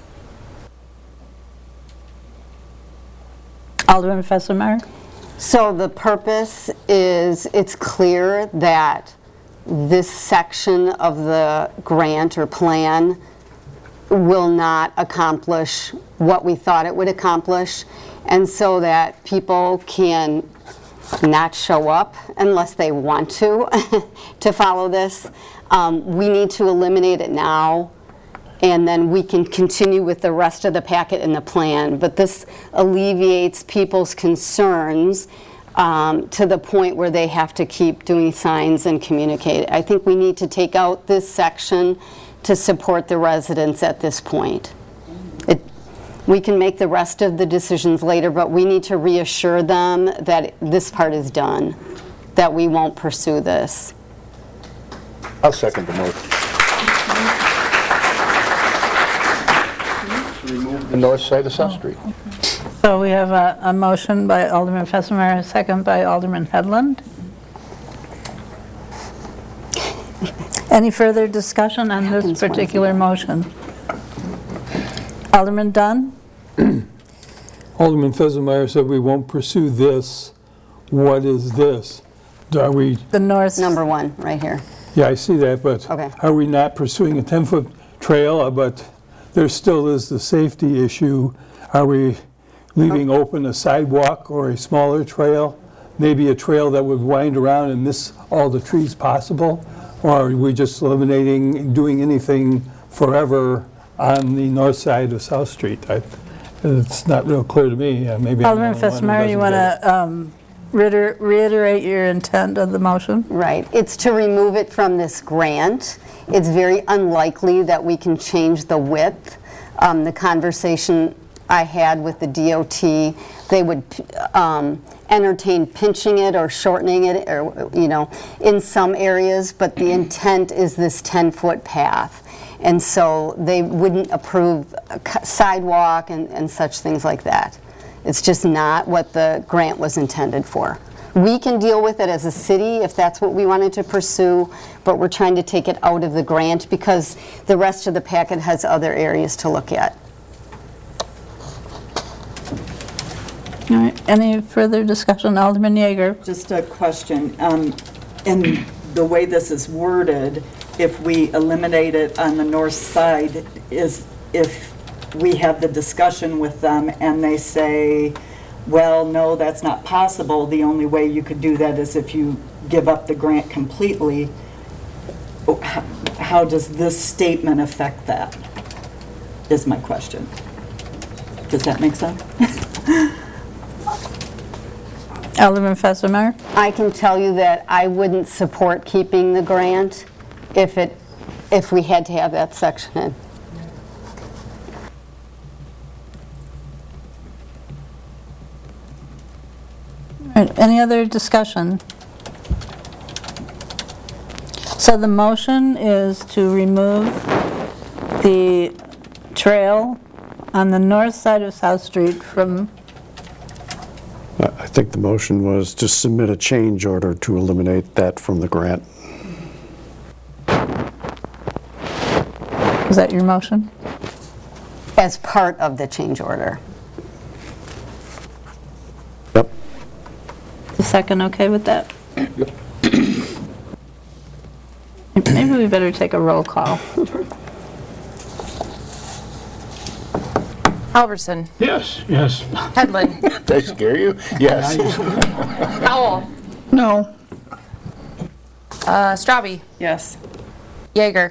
Alderman Fessenmeyer? So the purpose is, it's clear that this section of the grant or plan will not accomplish what we thought it would accomplish, and so that people can not show up unless they want to follow this. We need to eliminate it now, and then we can continue with the rest of the packet in the plan. But this alleviates people's concerns to the point where they have to keep doing signs and communicate. I think we need to take out this section to support the residents at this point. We can make the rest of the decisions later, but we need to reassure them that this part is done, that we won't pursue this. I'll second the motion. remove the north side of South Street. So we have a motion by Alderman Fessenmeyer, a second by Alderman Hedlund. Any further discussion on this particular motion? Alderman Dunn? Alderman Fessenmeyer said we won't pursue this. What is this? Are we, The north. Number 1, right here. yeah, I see that, but Okay. are we not pursuing a 10-foot trail? But there still is the safety issue. Are we leaving open a sidewalk or a smaller trail? Maybe a trail that would wind around and miss all the trees possible? Or are we just eliminating, doing anything forever on the north side of South Street? It's not real clear to me. Maybe I'm the Alderman only one who Fessenmeyer, you doesn't want get it. to reiterate your intent of the motion? Right. It's to remove it from this grant. It's very unlikely that we can change the width. The conversation I had with the DOT, they would entertain pinching it or shortening it, or, in some areas, but the intent is this 10-foot path. And so they wouldn't approve a sidewalk and such things like that. It's just not what the grant was intended for. We can deal with it as a city if that's what we wanted to pursue, but we're trying to take it out of the grant because the rest of the packet has other areas to look at. All right, any further discussion? Alderman Yeager? Just a question. In the way this is worded, if we eliminate it on the north side, is if we have the discussion with them and they say, well, no, that's not possible, the only way you could do that is if you give up the grant completely, how does this statement affect that, is my question. Does that make sense? Alderman Fessenmeyer? I can tell you that I wouldn't support keeping the grant if we had to have that section in. All right, any other discussion? So the motion is to remove the trail on the north side of South Street from... I think the motion was to submit a change order to eliminate that from the grant. Is that your motion? As part of the change order. Yep. Is the second okay with that? Yep. Maybe we better take a roll call. Halverson. Yes, yes. Hedlund. Did I scare you? Yes. Powell. No. Straube. Yes. Yeager.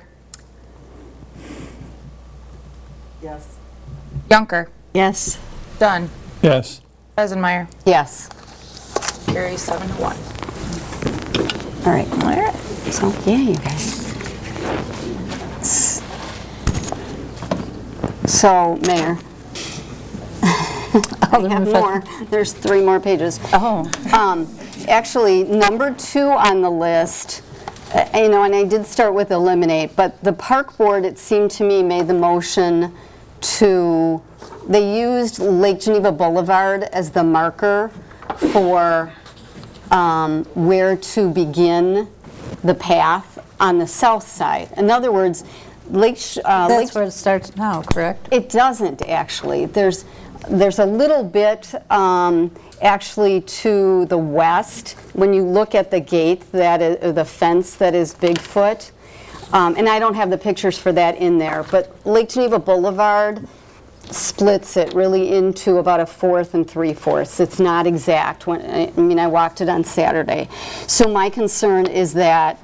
Yes. Yonker. Yes. Dunn. Yes. Fessenmeyer. Yes. Carries 7-1. All right. All right. So, yeah, you guys. So, Mayor. I have more. There's 3 more pages. Oh. Actually, number 2 on the list, and I did start with eliminate, but the park board, it seemed to me, made the motion to, they used Lake Geneva Boulevard as the marker for where to begin the path on the south side. In other words, That's where it starts now, correct? It doesn't, actually. There's a little bit actually to the west when you look at the gate, that is, the fence that is Bigfoot. And I don't have the pictures for that in there, but Lake Geneva Boulevard splits it really into about a 1/4 and 3/4. It's not exact. I walked it on Saturday. So my concern is that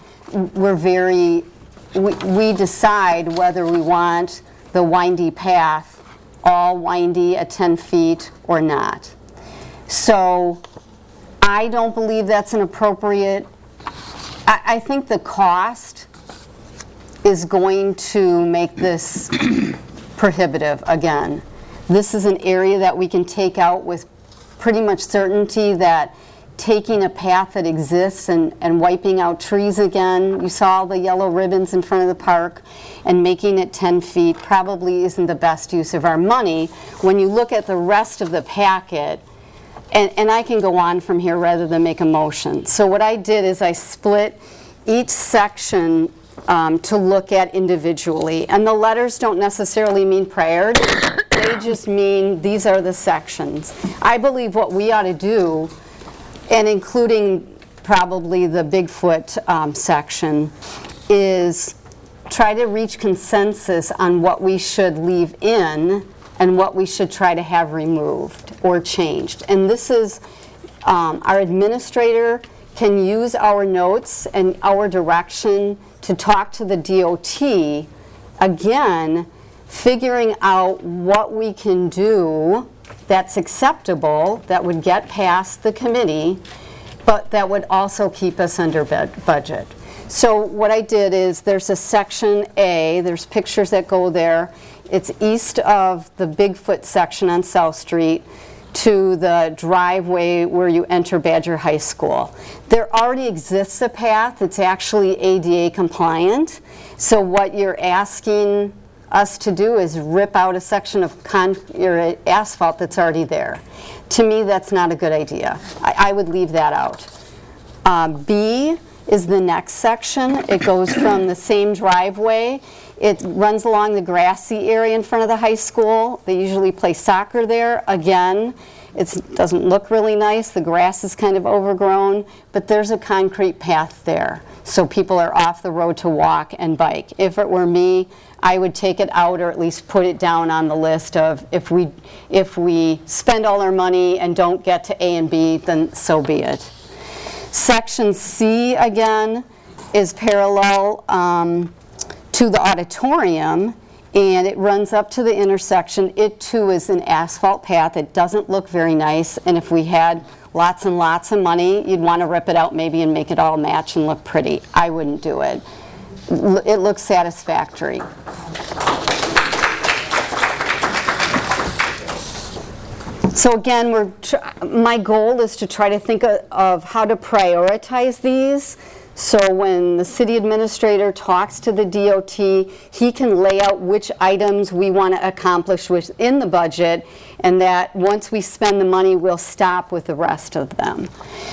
we decide whether we want the windy path all windy at 10 feet or not. So I don't believe that's an appropriate, I think the cost is going to make this prohibitive again. This is an area that we can take out with pretty much certainty that taking a path that exists and wiping out trees again. You saw all the yellow ribbons in front of the park, and making it 10 feet probably isn't the best use of our money when you look at the rest of the packet. And I can go on from here rather than make a motion. So what I did is I split each section to look at individually. And the letters don't necessarily mean priority. They just mean these are the sections. I believe what we ought to do, and including probably the Bigfoot section, is try to reach consensus on what we should leave in and what we should try to have removed or changed. And this is, our administrator can use our notes and our direction to talk to the DOT, again, figuring out what we can do that's acceptable, that would get past the committee, but that would also keep us under budget. So what I did is there's a section A, there's pictures that go there. It's east of the Bigfoot section on South Street to the driveway where you enter Badger High School. There already exists a path. It's actually ADA compliant. So what you're asking us to do is rip out a section of asphalt that's already there. To me, that's not a good idea. I would leave that out. B is the next section. It goes from the same driveway. It runs along the grassy area in front of the high school. They usually play soccer there. Again, it doesn't look really nice. The grass is kind of overgrown, but there's a concrete path there. So people are off the road to walk and bike. If it were me, I would take it out or at least put it down on the list of if we spend all our money and don't get to A and B, then so be it. Section C, again, is parallel to the auditorium, and it runs up to the intersection. It too is an asphalt path. It doesn't look very nice, and if we had lots and lots of money, you'd want to rip it out maybe and make it all match and look pretty. I wouldn't do it. It looks satisfactory. So again, my goal is to try to think of how to prioritize these. So when the city administrator talks to the DOT, he can lay out which items we want to accomplish within the budget, and that once we spend the money, we'll stop with the rest of them.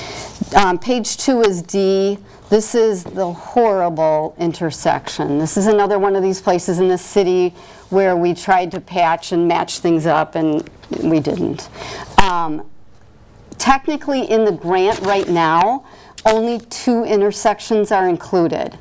Page 2 is D. This is the horrible intersection. This is another one of these places in the city where we tried to patch and match things up, and we didn't. Technically, in the grant right now, only 2 intersections are included.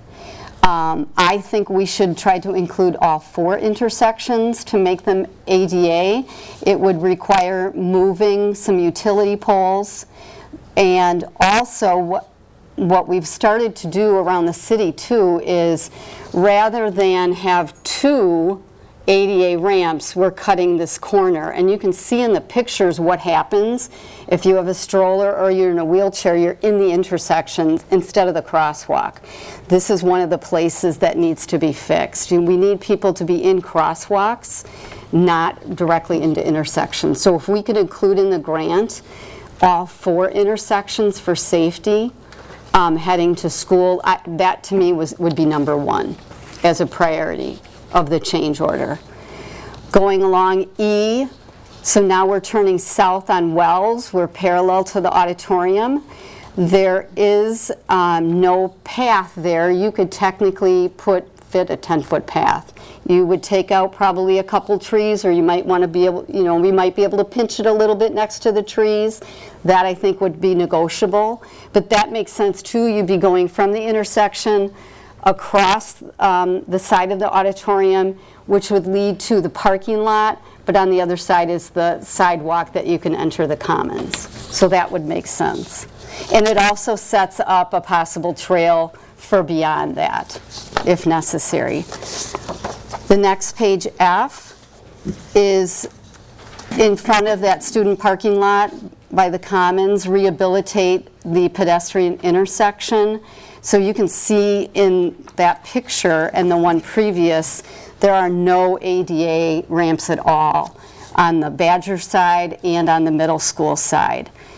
I think we should try to include all 4 intersections to make them ADA. It would require moving some utility poles, and also what we've started to do around the city too is rather than have 2 ADA ramps, we're cutting this corner. And you can see in the pictures what happens if you have a stroller or you're in a wheelchair, you're in the intersections instead of the crosswalk. This is one of the places that needs to be fixed. We need people to be in crosswalks, not directly into intersections. So if we could include in the grant all 4 intersections for safety heading to school, that to me would be number 1 as a priority of the change order. Going along E, so now we're turning south on Wells. We're parallel to the auditorium. There is no path there. You could technically fit a 10-foot path. You would take out probably a couple trees, or you might want to be able, we might be able to pinch it a little bit next to the trees. That I think would be negotiable. But that makes sense too. You'd be going from the intersection across the side of the auditorium, which would lead to the parking lot, but on the other side is the sidewalk that you can enter the commons. So that would make sense. And it also sets up a possible trail for beyond that, if necessary. The next page, F, is in front of that student parking lot by the commons, rehabilitate the pedestrian intersection. So you can see in that picture and the one previous, there are no ADA ramps at all on the Badger side and on the middle school side.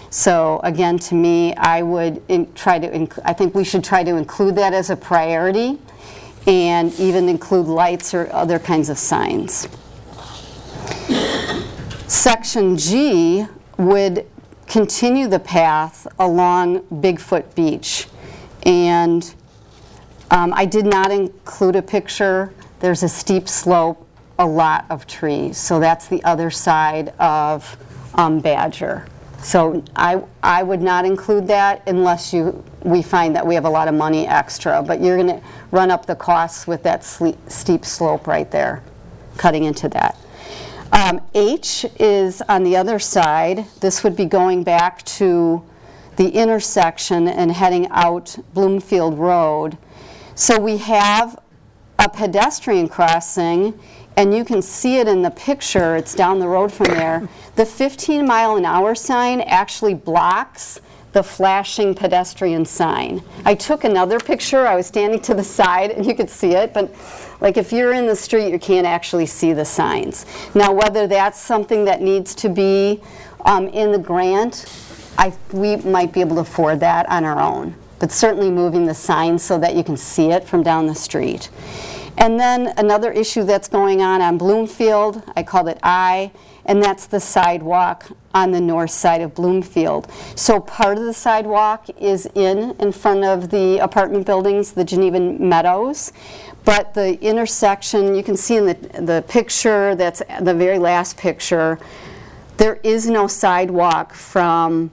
So again, to me, I would I think we should try to include that as a priority and even include lights or other kinds of signs. Section G would continue the path along Bigfoot Beach. And I did not include a picture. There's a steep slope, a lot of trees. So that's the other side of Badger. So I would not include that unless we find that we have a lot of money extra. But you're going to run up the costs with that steep slope right there, cutting into that. H is on the other side. This would be going back to the intersection and heading out Bloomfield Road. So we have a pedestrian crossing, and you can see it in the picture. It's down the road from there. The 15-mile-an-hour sign actually blocks the flashing pedestrian sign. I took another picture. I was standing to the side, and you could see it, but like if you're in the street, you can't actually see the signs. Now, whether that's something that needs to be in the grant, we might be able to afford that on our own, but certainly moving the signs so that you can see it from down the street. And then another issue that's going on Bloomfield, I called it I, and that's the sidewalk on the north side of Bloomfield. So part of the sidewalk is in front of the apartment buildings, the Geneva Meadows, but the intersection, you can see in the picture, that's the very last picture, there is no sidewalk from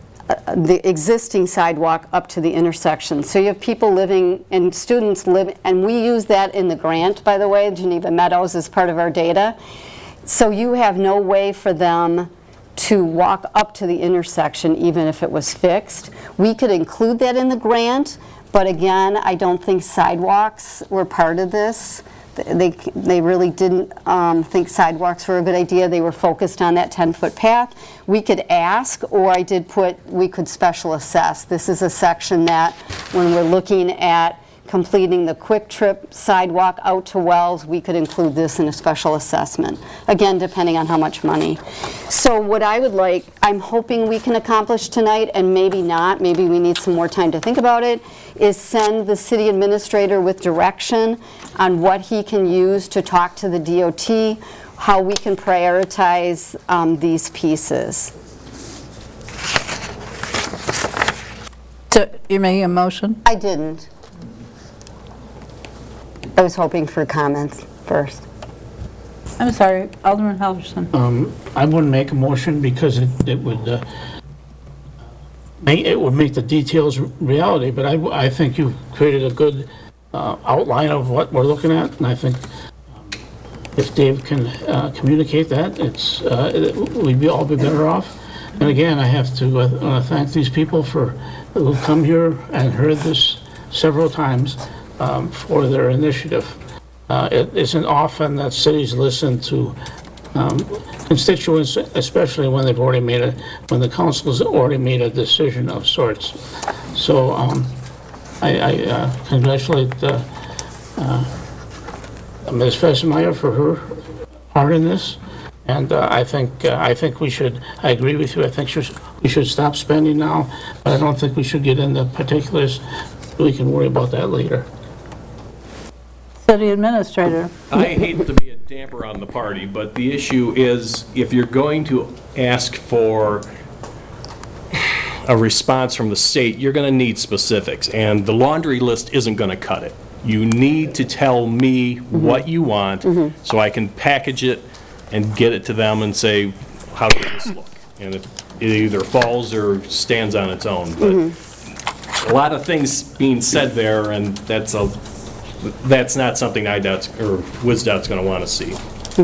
the existing sidewalk up to the intersection. So you have people living and students live, and we use that in the grant, by the way. Geneva Meadows is part of our data. So you have no way for them to walk up to the intersection even if it was fixed. We could include that in the grant, but again, I don't think sidewalks were part of this. They really didn't think sidewalks were a good idea. They were focused on that 10-foot path. We could ask, or we could special assess. This is a section that when we're looking at completing the Quick Trip sidewalk out to Wells, we could include this in a special assessment. Again, depending on how much money. So what I would like, I'm hoping we can accomplish tonight, and maybe not, maybe we need some more time to think about it, is send the city administrator with direction on what he can use to talk to the DOT, how we can prioritize these pieces. So you're making a motion? I didn't. I was hoping for comments first. I'm sorry, Alderman Halverson. I wouldn't make a motion because it would make the details reality, but I think you've created a good outline of what we're looking at, and I think if Dave can communicate that, we'd all be better off. And again, I have to thank these people who've come here and heard this several times for their initiative. It isn't often that cities listen to constituents, especially when when the council's already made a decision of sorts. So I congratulate Ms. Fessenmeyer for her part in this, and I think we should. I agree with you. I think we should stop spending now, but I don't think we should get into particulars. We can worry about that later. City Administrator. I hate to be a damper on the party, but the issue is if you're going to ask for a response from the state, you're going to need specifics, and the laundry list isn't going to cut it. You need to tell me what you want so I can package it and get it to them and say, how does this look? And if it either falls or stands on its own. But a lot of things being said there, and that's not something IDOT's or WSDOT's going to want to see.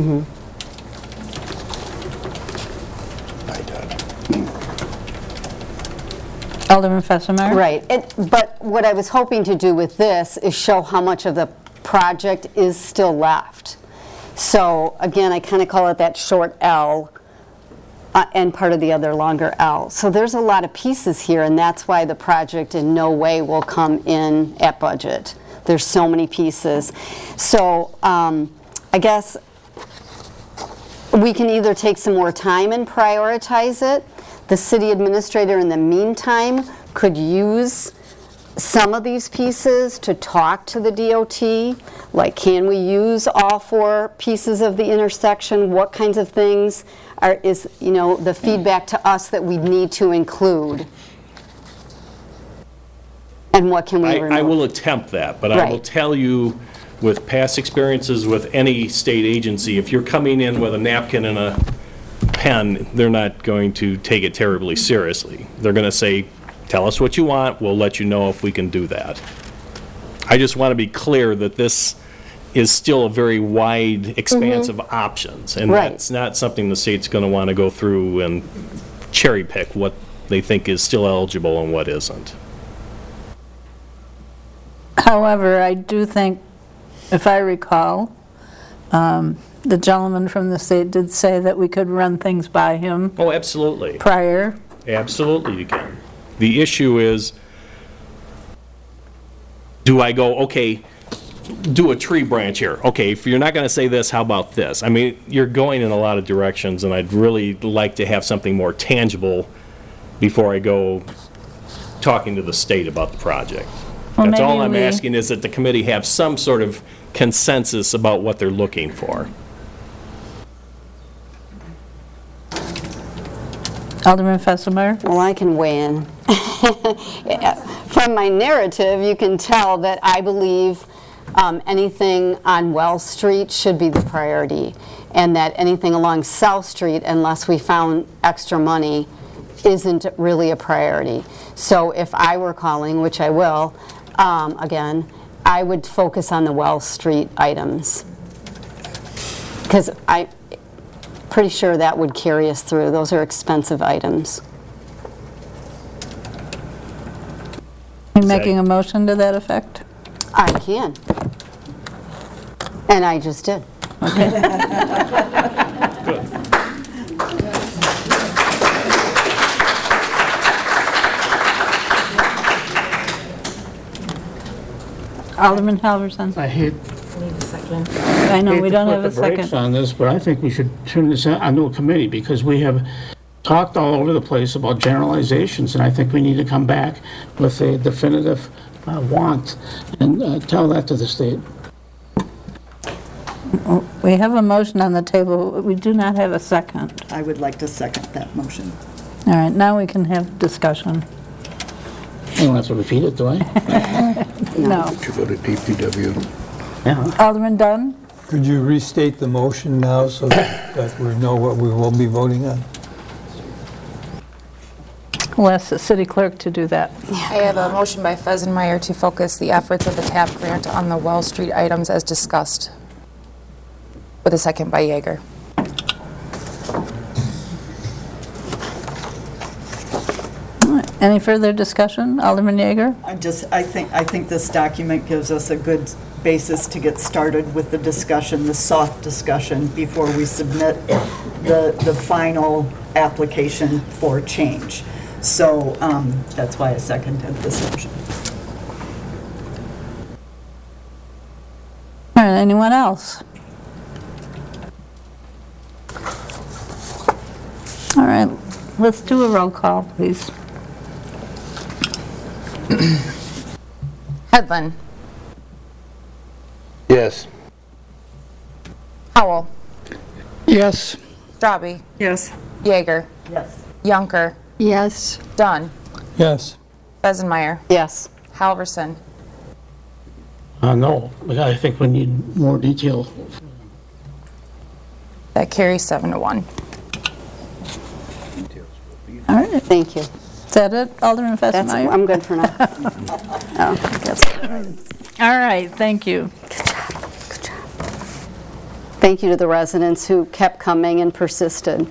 Alderman Fessenmeyer? Right, but what I was hoping to do with this is show how much of the project is still left. So again, I kind of call it that short L and part of the other longer L. So there's a lot of pieces here, and that's why the project in no way will come in at budget. There's so many pieces. So I guess we can either take some more time and prioritize it. the city administrator in the meantime could use some of these pieces to talk to the DOT, like can we use all 4 pieces of the intersection? What kinds of things is the feedback to us that we need to include? And what can we remove? I will attempt that, but I will Right. tell you, with past experiences with any state agency, if you're coming in with a napkin and a pen, they're not going to take it terribly seriously. They're going to say, tell us what you want, we'll let you know if we can do that. I just want to be clear that this is still a very wide expanse of options, and Right. that's not something the state's going to want to go through and cherry pick what they think is still eligible and what isn't. However, I do think, if I recall, the gentleman from the state did say that we could run things by him Oh, absolutely. prior. Absolutely you can. The issue is, do I go, okay, do a tree branch here. Okay, if you're not going to say this, how about this? I mean, you're going in a lot of directions, and I'd really like to have something more tangible before I go talking to the state about the project. Well, That's all maybe I'm we- asking, is that the committee have some sort of consensus about what they're looking for. Alderman Fesselmeyer? Well, I can weigh in. From my narrative, you can tell that I believe anything on Wells Street should be the priority, and that anything along South Street, unless we found extra money, isn't really a priority. So if I were calling, which I will, again, I would focus on the Wells Street items. Because I'm pretty sure that would carry us through. Those are expensive items. You making a motion to that effect? I can. And I just did. Alderman Halverson? I hate I know, hate we to don't put have a the brakes second. on this, but I think we should turn this onto a committee, because we have talked all over the place about generalizations, and I think we need to come back with a definitive want and tell that to the state. We have a motion on the table, we do not have a second. I would like to second that motion. All right, now we can have discussion. I don't have to repeat it, do I? No. You voted DPW. Yeah. Alderman Dunn? Could you restate the motion now so that we know what we will be voting on? We'll ask the city clerk to do that. I have a motion by Fesenmeyer to focus the efforts of the TAP grant on the Wells Street items as discussed, with a second by Yeager. All right, any further discussion? Alderman Yeager? I think this document gives us a good basis to get started with the discussion, the soft discussion, before we submit the final application for change. So that's why I seconded this motion. All right, anyone else? All right, let's do a roll call, please. Headland. Yes. Howell. Yes. Strawby. Yes. Yeager. Yes. Yunker. Yes. Dunn. Yes. Fesenmeyer. Yes. Halverson. No, but I think we need more detail. That carries 7-1. All right, Thank you. is that it, Alderman That's, Fesenmeyer? I'm good for now. Oh, that's All right, thank you. Thank you to the residents who kept coming and persisted.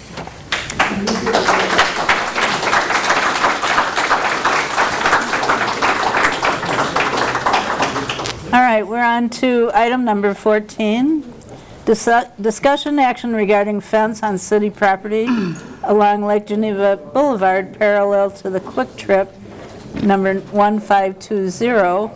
All right, we're on to item number 14. Discussion action regarding fence on city property along Lake Geneva Boulevard parallel to the Quick Trip number 1520.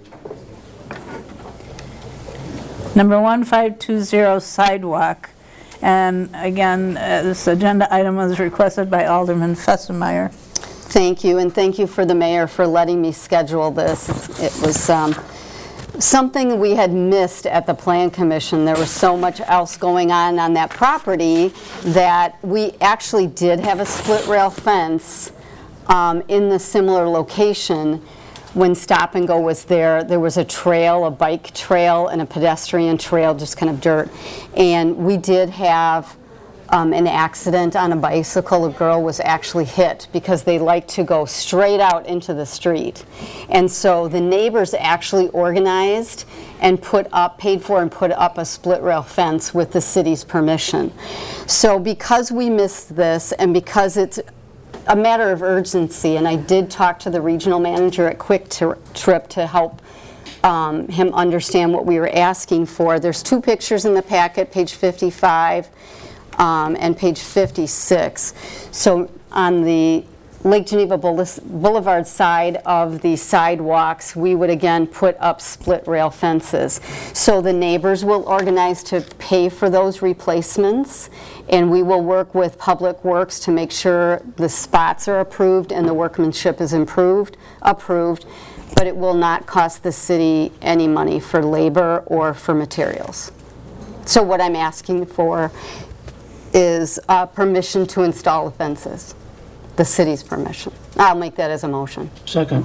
Number 1520 sidewalk And again, this agenda item was requested by Alderman Fessemeyer. Thank you, and thank you for the mayor for letting me schedule this. It was something we had missed at the Plan Commission. There was so much else going on that property that we actually did have a split rail fence in the similar location. When Stop and Go was there, there was a trail, a bike trail and a pedestrian trail, just kind of dirt. And we did have an accident on a bicycle. A girl was actually hit because they like to go straight out into the street. And so the neighbors actually organized and paid for and put up a split rail fence with the city's permission. So because we missed this and because it's a matter of urgency, and I did talk to the regional manager at Quick Trip to help him understand what we were asking for. There's 2 pictures in the packet, page 55 and page 56. So on the Lake Geneva Boulevard side of the sidewalks, we would again put up split rail fences. So the neighbors will organize to pay for those replacements, and we will work with Public Works to make sure the spots are approved and the workmanship is approved, but it will not cost the city any money for labor or for materials. So what I'm asking for is permission to install the fences, the city's permission. I'll make that as a motion. Second.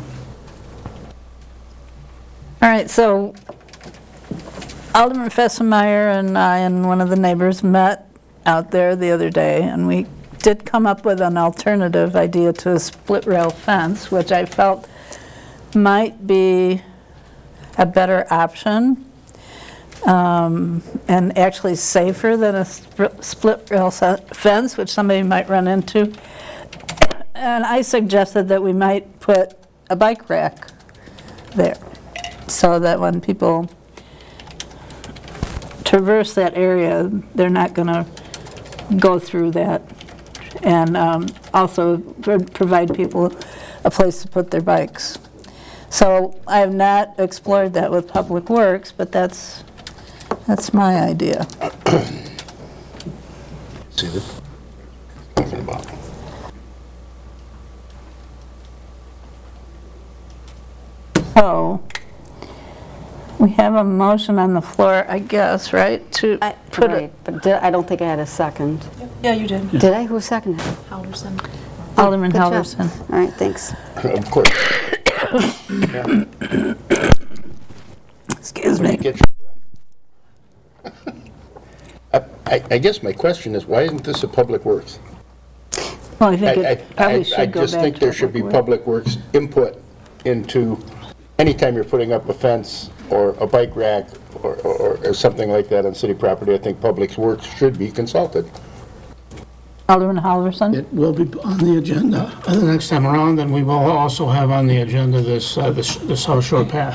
All right, so Alderman Fessemeyer and I and one of the neighbors met out there the other day, and we did come up with an alternative idea to a split rail fence, which I felt might be a better option. And actually safer than a split rail fence, which somebody might run into. And I suggested that we might put a bike rack there, so that when people traverse that area, they're not going to go through that. And also provide people a place to put their bikes. So I have not explored that with Public Works, but that's my idea. See this? Talking about. So, we have a motion on the floor, I guess, right? To put Right, but I don't think I had a second. Yeah, you did. Did I? Who seconded it? Halverson. Alderman Good job. Halverson. All right, thanks. Of course. Excuse me. Get your breath. I guess my question is, why isn't this a Public Works? Well, I think it probably I should go just back think to there should be Public Works input into, anytime you're putting up a fence or a bike rack or something like that on city property, I think Public Works should be consulted. Alderman Halverson? It will be on the agenda the next time around, and we will also have on the agenda this the South Shore Path.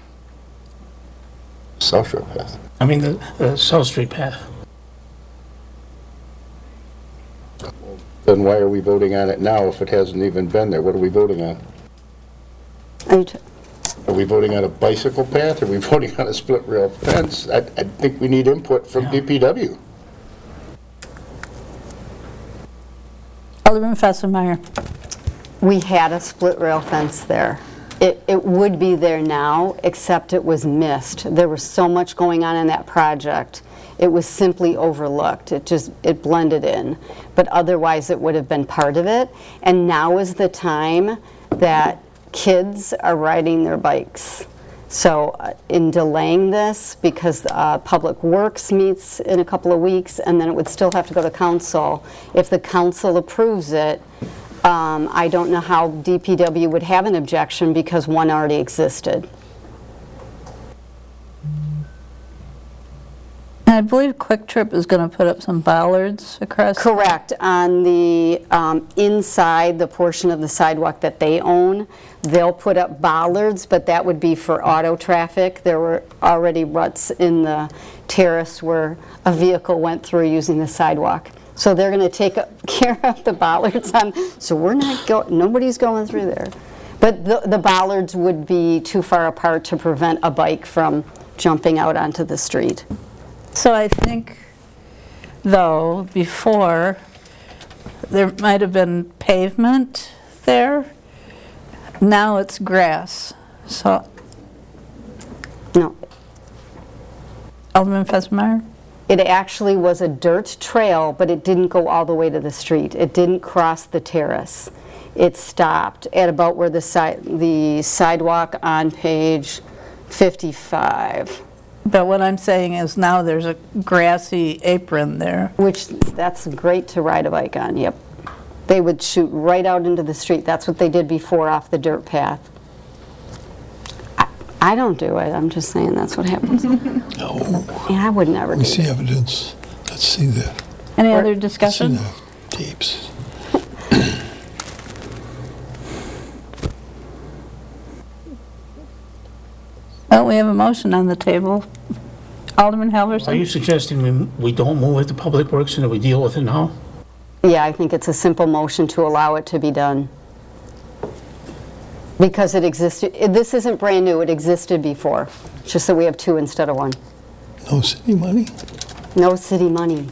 South Shore Path. I mean, the South Street Path. Then why are we voting on it now if it hasn't even been there? What are we voting on? Are we voting on a bicycle path? Are we voting on a split rail fence? I think we need input from DPW. Alderman Fessemeyer. We had a split rail fence there. It would be there now, except it was missed. There was so much going on in that project. It was simply overlooked. It blended in. But otherwise, it would have been part of it. And now is the time that kids are riding their bikes. So in delaying this, because Public Works meets in a couple of weeks, and then it would still have to go to council. If the council approves it, I don't know how DPW would have an objection because one already existed. I believe Quick Trip is going to put up some bollards across. Correct. On the inside, the portion of the sidewalk that they own, they'll put up bollards, but that would be for auto traffic. There were already ruts in the terrace where a vehicle went through using the sidewalk. So they're going to take care of the bollards so we're not nobody's going through there. But the bollards would be too far apart to prevent a bike from jumping out onto the street. So I think though, before, there might have been pavement there. Now it's grass. So, No, Alderman Fessenmeyer? it actually was a dirt trail, but it didn't go all the way to the street. It didn't cross the terrace. It stopped at about where the sidewalk on page 55. But what I'm saying is now there's a grassy apron there. Which, that's great to ride a bike on, yep. They would shoot right out into the street. That's what they did before off the dirt path. I don't do it, I'm just saying that's what happens. No. Yeah, I would never do We see it. evidence. Let's see the Any other discussion? tapes. Well, we have a motion on the table. Alderman Are you Halverson? suggesting we don't move it to Public Works and that we deal with it now? Yeah, I think it's a simple motion to allow it to be done. Because it existed, this isn't brand new, it existed before. It's just that we have two instead of one. No city money? No city money.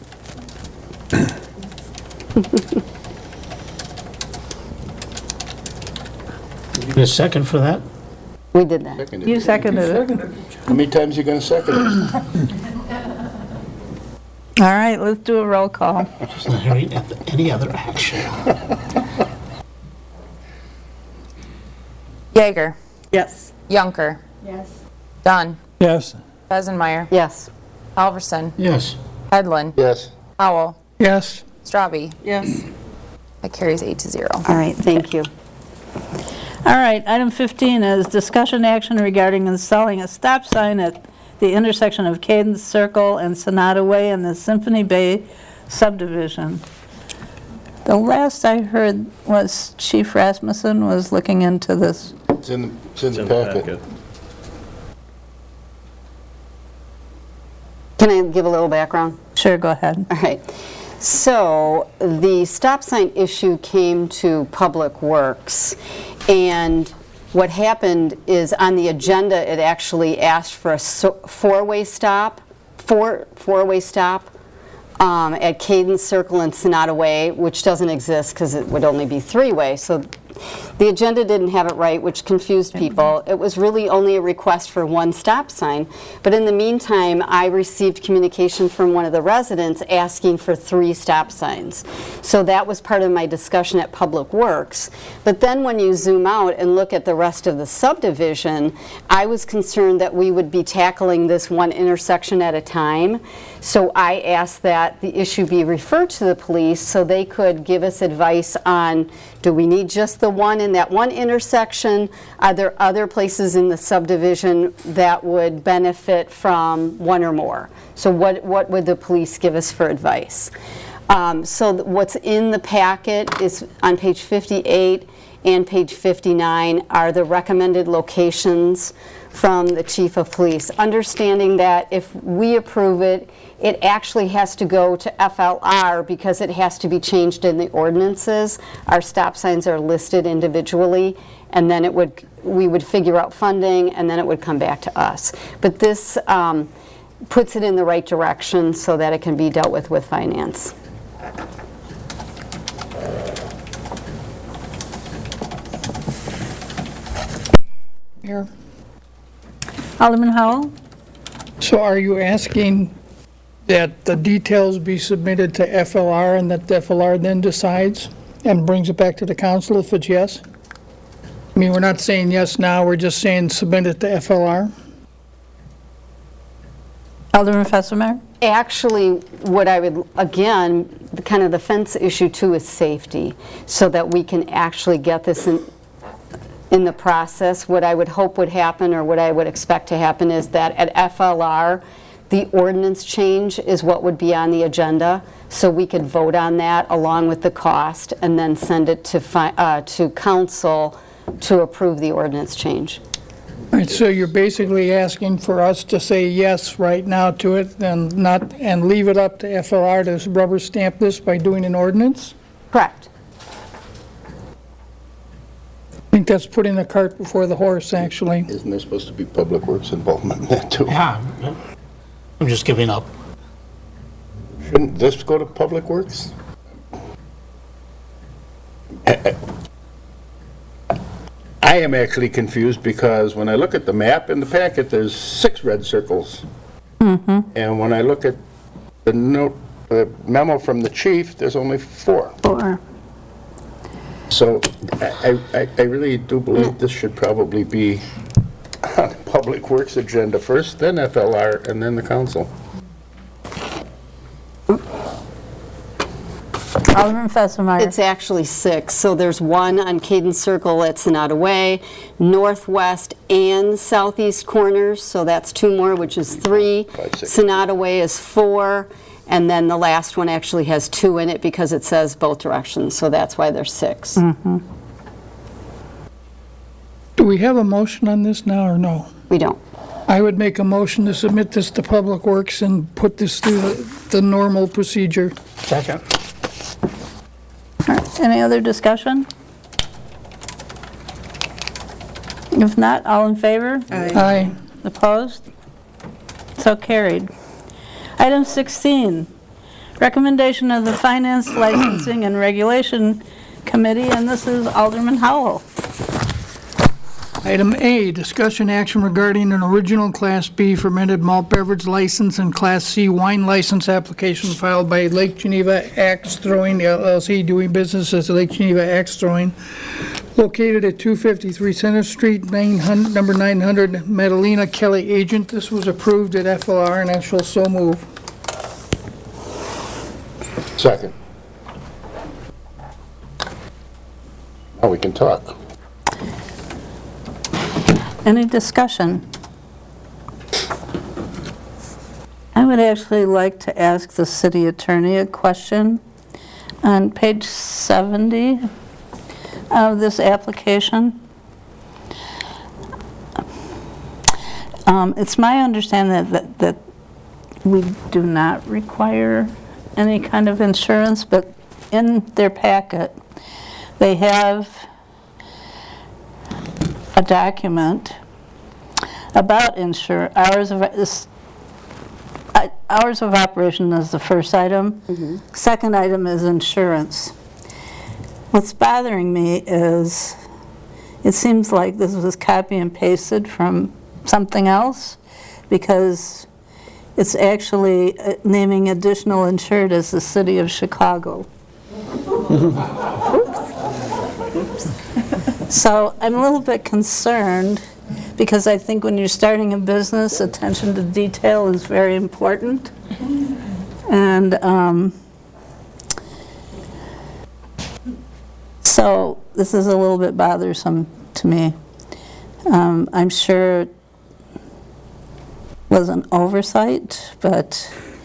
Get a second for that? We did that. You seconded it. How many times are you going to second it? All right, let's do a roll call. Just not hearing any other action. Yeager. Yes. Yunker. Yes. Dunn. Yes. Besenmeyer. Yes. Halverson. Yes. Headland. Yes. Howell. Yes. Straube. Yes. That carries 8-0. All right, thank you. All right, item 15 is discussion action regarding installing a stop sign at the intersection of Cadence Circle and Sonata Way in the Symphony Bay subdivision. The last I heard was Chief Rasmussen was looking into this. It's in the packet. Can I give a little background? Sure, go ahead. All right. So the stop sign issue came to Public Works, and what happened is on the agenda, it actually asked for a four-way stop at Cadence Circle and Sonata Way, which doesn't exist because it would only be three-way. So the agenda didn't have it right, which confused people. It was really only a request for one stop sign. But in the meantime, I received communication from one of the residents asking for 3 stop signs. So that was part of my discussion at Public Works. But then when you zoom out and look at the rest of the subdivision, I was concerned that we would be tackling this one intersection at a time. So I asked that the issue be referred to the police so they could give us advice on, do we need just the one in that one intersection? Are there other places in the subdivision that would benefit from one or more? So what would the police give us for advice? So what's in the packet is on page 58 and page 59 are the recommended locations from the Chief of Police. Understanding that if we approve it, it actually has to go to FLR because it has to be changed in the ordinances. Our stop signs are listed individually, and then we would figure out funding, and then it would come back to us. But this puts it in the right direction so that it can be dealt with finance. Here. Alderman Howell? So are you asking that the details be submitted to FLR and that the FLR then decides and brings it back to the council if it's yes? I mean, we're not saying yes now, we're just saying submit it to FLR? Alderman Fessenmeyer? Actually, what I would, again, kind of the fence issue too is safety, so that we can actually get this in the process. What I would hope would happen, or what I would expect to happen, is that at FLR, the ordinance change is what would be on the agenda, so we could vote on that along with the cost, and then send it to council to approve the ordinance change. All right, so you're basically asking for us to say yes right now to it and leave it up to FLR to rubber stamp this by doing an ordinance? Correct. I think that's putting the cart before the horse, actually. Isn't there supposed to be Public Works involvement in that too? Yeah. I'm just giving up. Shouldn't this go to Public Works? I am actually confused because when I look at the map in the packet, there's 6 red circles. And when I look at the note, the memo from the chief, there's only 4. 4. So I really do believe this should probably be on the Public Works agenda first, then FLR, and then the council. Alderman Fesselmeyer. It's actually 6. So there's 1 on Cadence Circle at Sonata Way, northwest and southeast corners, so that's 2 more, which is 3. 5, 6. Sonata Way is 4, and then the last one actually has 2 in it because it says both directions, so that's why there's 6. Do we have a motion on this now or no? We don't. I would make a motion to submit this to Public Works and put this through the normal procedure. Second. All right, any other discussion? If not, all in favor? Aye. Opposed? So carried. Item 16, recommendation of the Finance, Licensing, and Regulation Committee, and this is Alderman Howell. Item A, discussion action regarding an original Class B fermented malt beverage license and Class C wine license application filed by Lake Geneva Axe Throwing LLC, doing business as Lake Geneva Axe Throwing, located at 253 Center Street, number 900, Madalena Kelly, agent. This was approved at FLR, and I shall so move. Second. Now we can talk. Any discussion? I would actually like to ask the city attorney a question. On page 70 of this application, it's my understanding that we do not require any kind of insurance, but in their packet, they have a document about hours of operation is the first item. Second item is insurance. What's bothering me is it seems like this was copy and pasted from something else, because it's actually naming additional insured as the city of Chicago. So I'm a little bit concerned, because I think when you're starting a business, attention to detail is very important. And so this is a little bit bothersome to me. I'm sure it was an oversight, but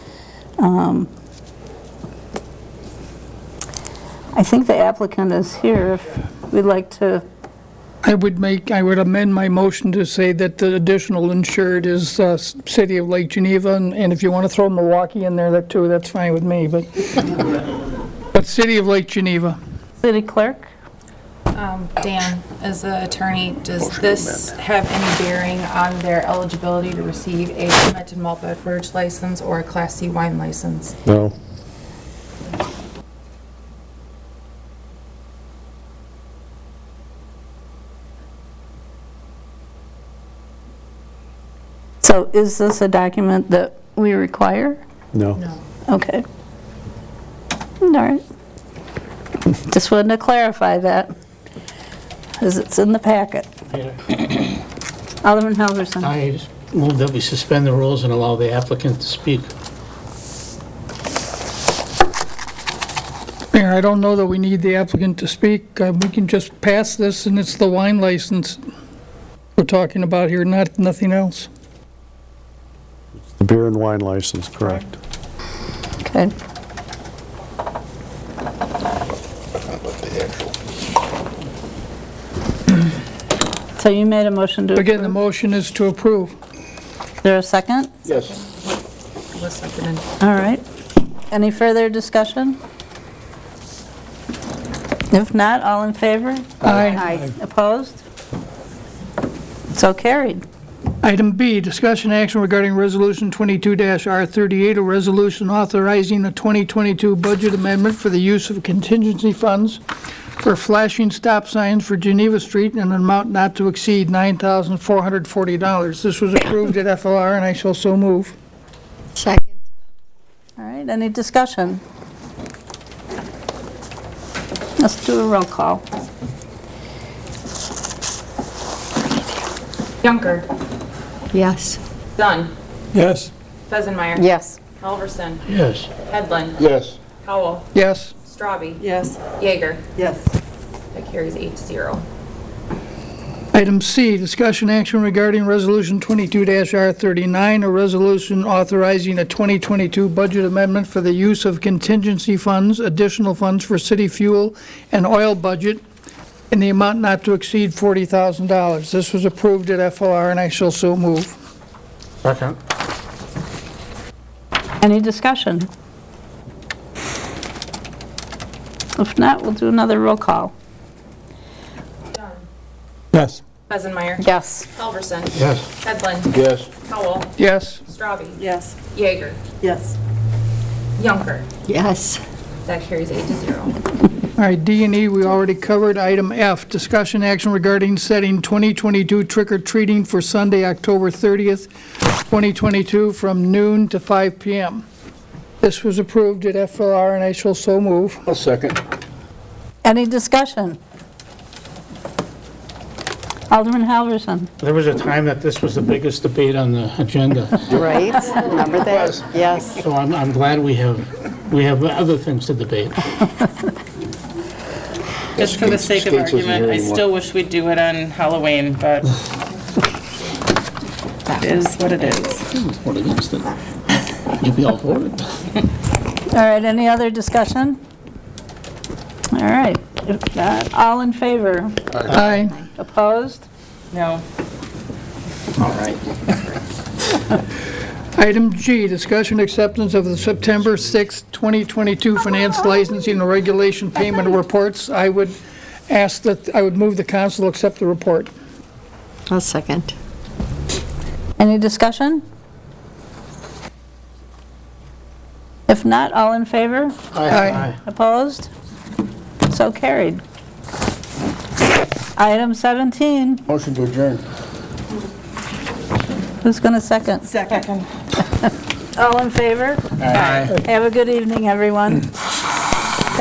I think the applicant is here. If we'd like to. I would amend my motion to say that the additional insured is City of Lake Geneva, and if you want to throw Milwaukee in there, that too, that's fine with me, but City of Lake Geneva. City Clerk? Dan, as an attorney, does this have any bearing on their eligibility to receive a fermented malt beverage license or a Class C wine license? No. So is this a document that we require? No. No. Okay. All right. Just wanted to clarify that, because it's in the packet. Alderman Helverson. I move that we suspend the rules and allow the applicant to speak. Mayor, I don't know that we need the applicant to speak. We can just pass this, and it's the wine license we're talking about here, nothing else. The beer and wine license, correct. Okay. So you made a motion to approve? Again, the motion is to approve. Is there a second? Yes. Was seconded. All right. Any further discussion? If not, all in favor? Aye. Opposed? So carried. Item B, discussion action regarding Resolution 22-R38, a resolution authorizing a 2022 budget amendment for the use of contingency funds for flashing stop signs for Geneva Street in an amount not to exceed $9,440. This was approved at FLR, and I shall so move. Second. All right, any discussion? Let's do a roll call. Yunker. Yes. Dunn. Yes. Fesenmeyer. Yes. Halverson. Yes. Hedlund. Yes. Howell. Yes. Straube. Yes. Yeager. Yes. That carries 8-0. Item C, discussion action regarding Resolution 22-R39, a resolution authorizing a 2022 budget amendment for the use of contingency funds, additional funds for city fuel and oil budget in the amount not to exceed $40,000. This was approved at FLR, and I shall so move. Second. Any discussion? If not, we'll do another roll call. Dunn. Yes. Fesenmeyer. Yes. Halverson. Yes. Hedlund. Yes. Howell. Yes. Straube. Yes. Yeager. Yes. Yunker. Yes. That carries 8-0. All right, D and E, we already covered. Item F, discussion action regarding setting 2022 trick-or-treating for Sunday, October 30th, 2022, from noon to 5 p.m. This was approved at FLR, and I shall so move. I'll second. Any discussion? Alderman Halverson. There was a time that this was the biggest debate on the agenda. Right? Remember that? Yes. So I'm glad we have other things to debate. Just for the sake of Skates isn't argument, here I anymore. still wish we'd do it on Halloween, but it is what it is. Vote against it. You'd be all for it. All right, any other discussion? All right, if not, all in favor? Aye. Opposed? No. All right. Item G, discussion acceptance of the September 6, 2022 finance licensing and regulation payment reports. I would move the council accept the report. I'll second. Any discussion? If not, all in favor? Aye. Opposed? So carried. Item 17, Motion to adjourn. who's going to second? Second. All in favor? Aye. Have a good evening, everyone.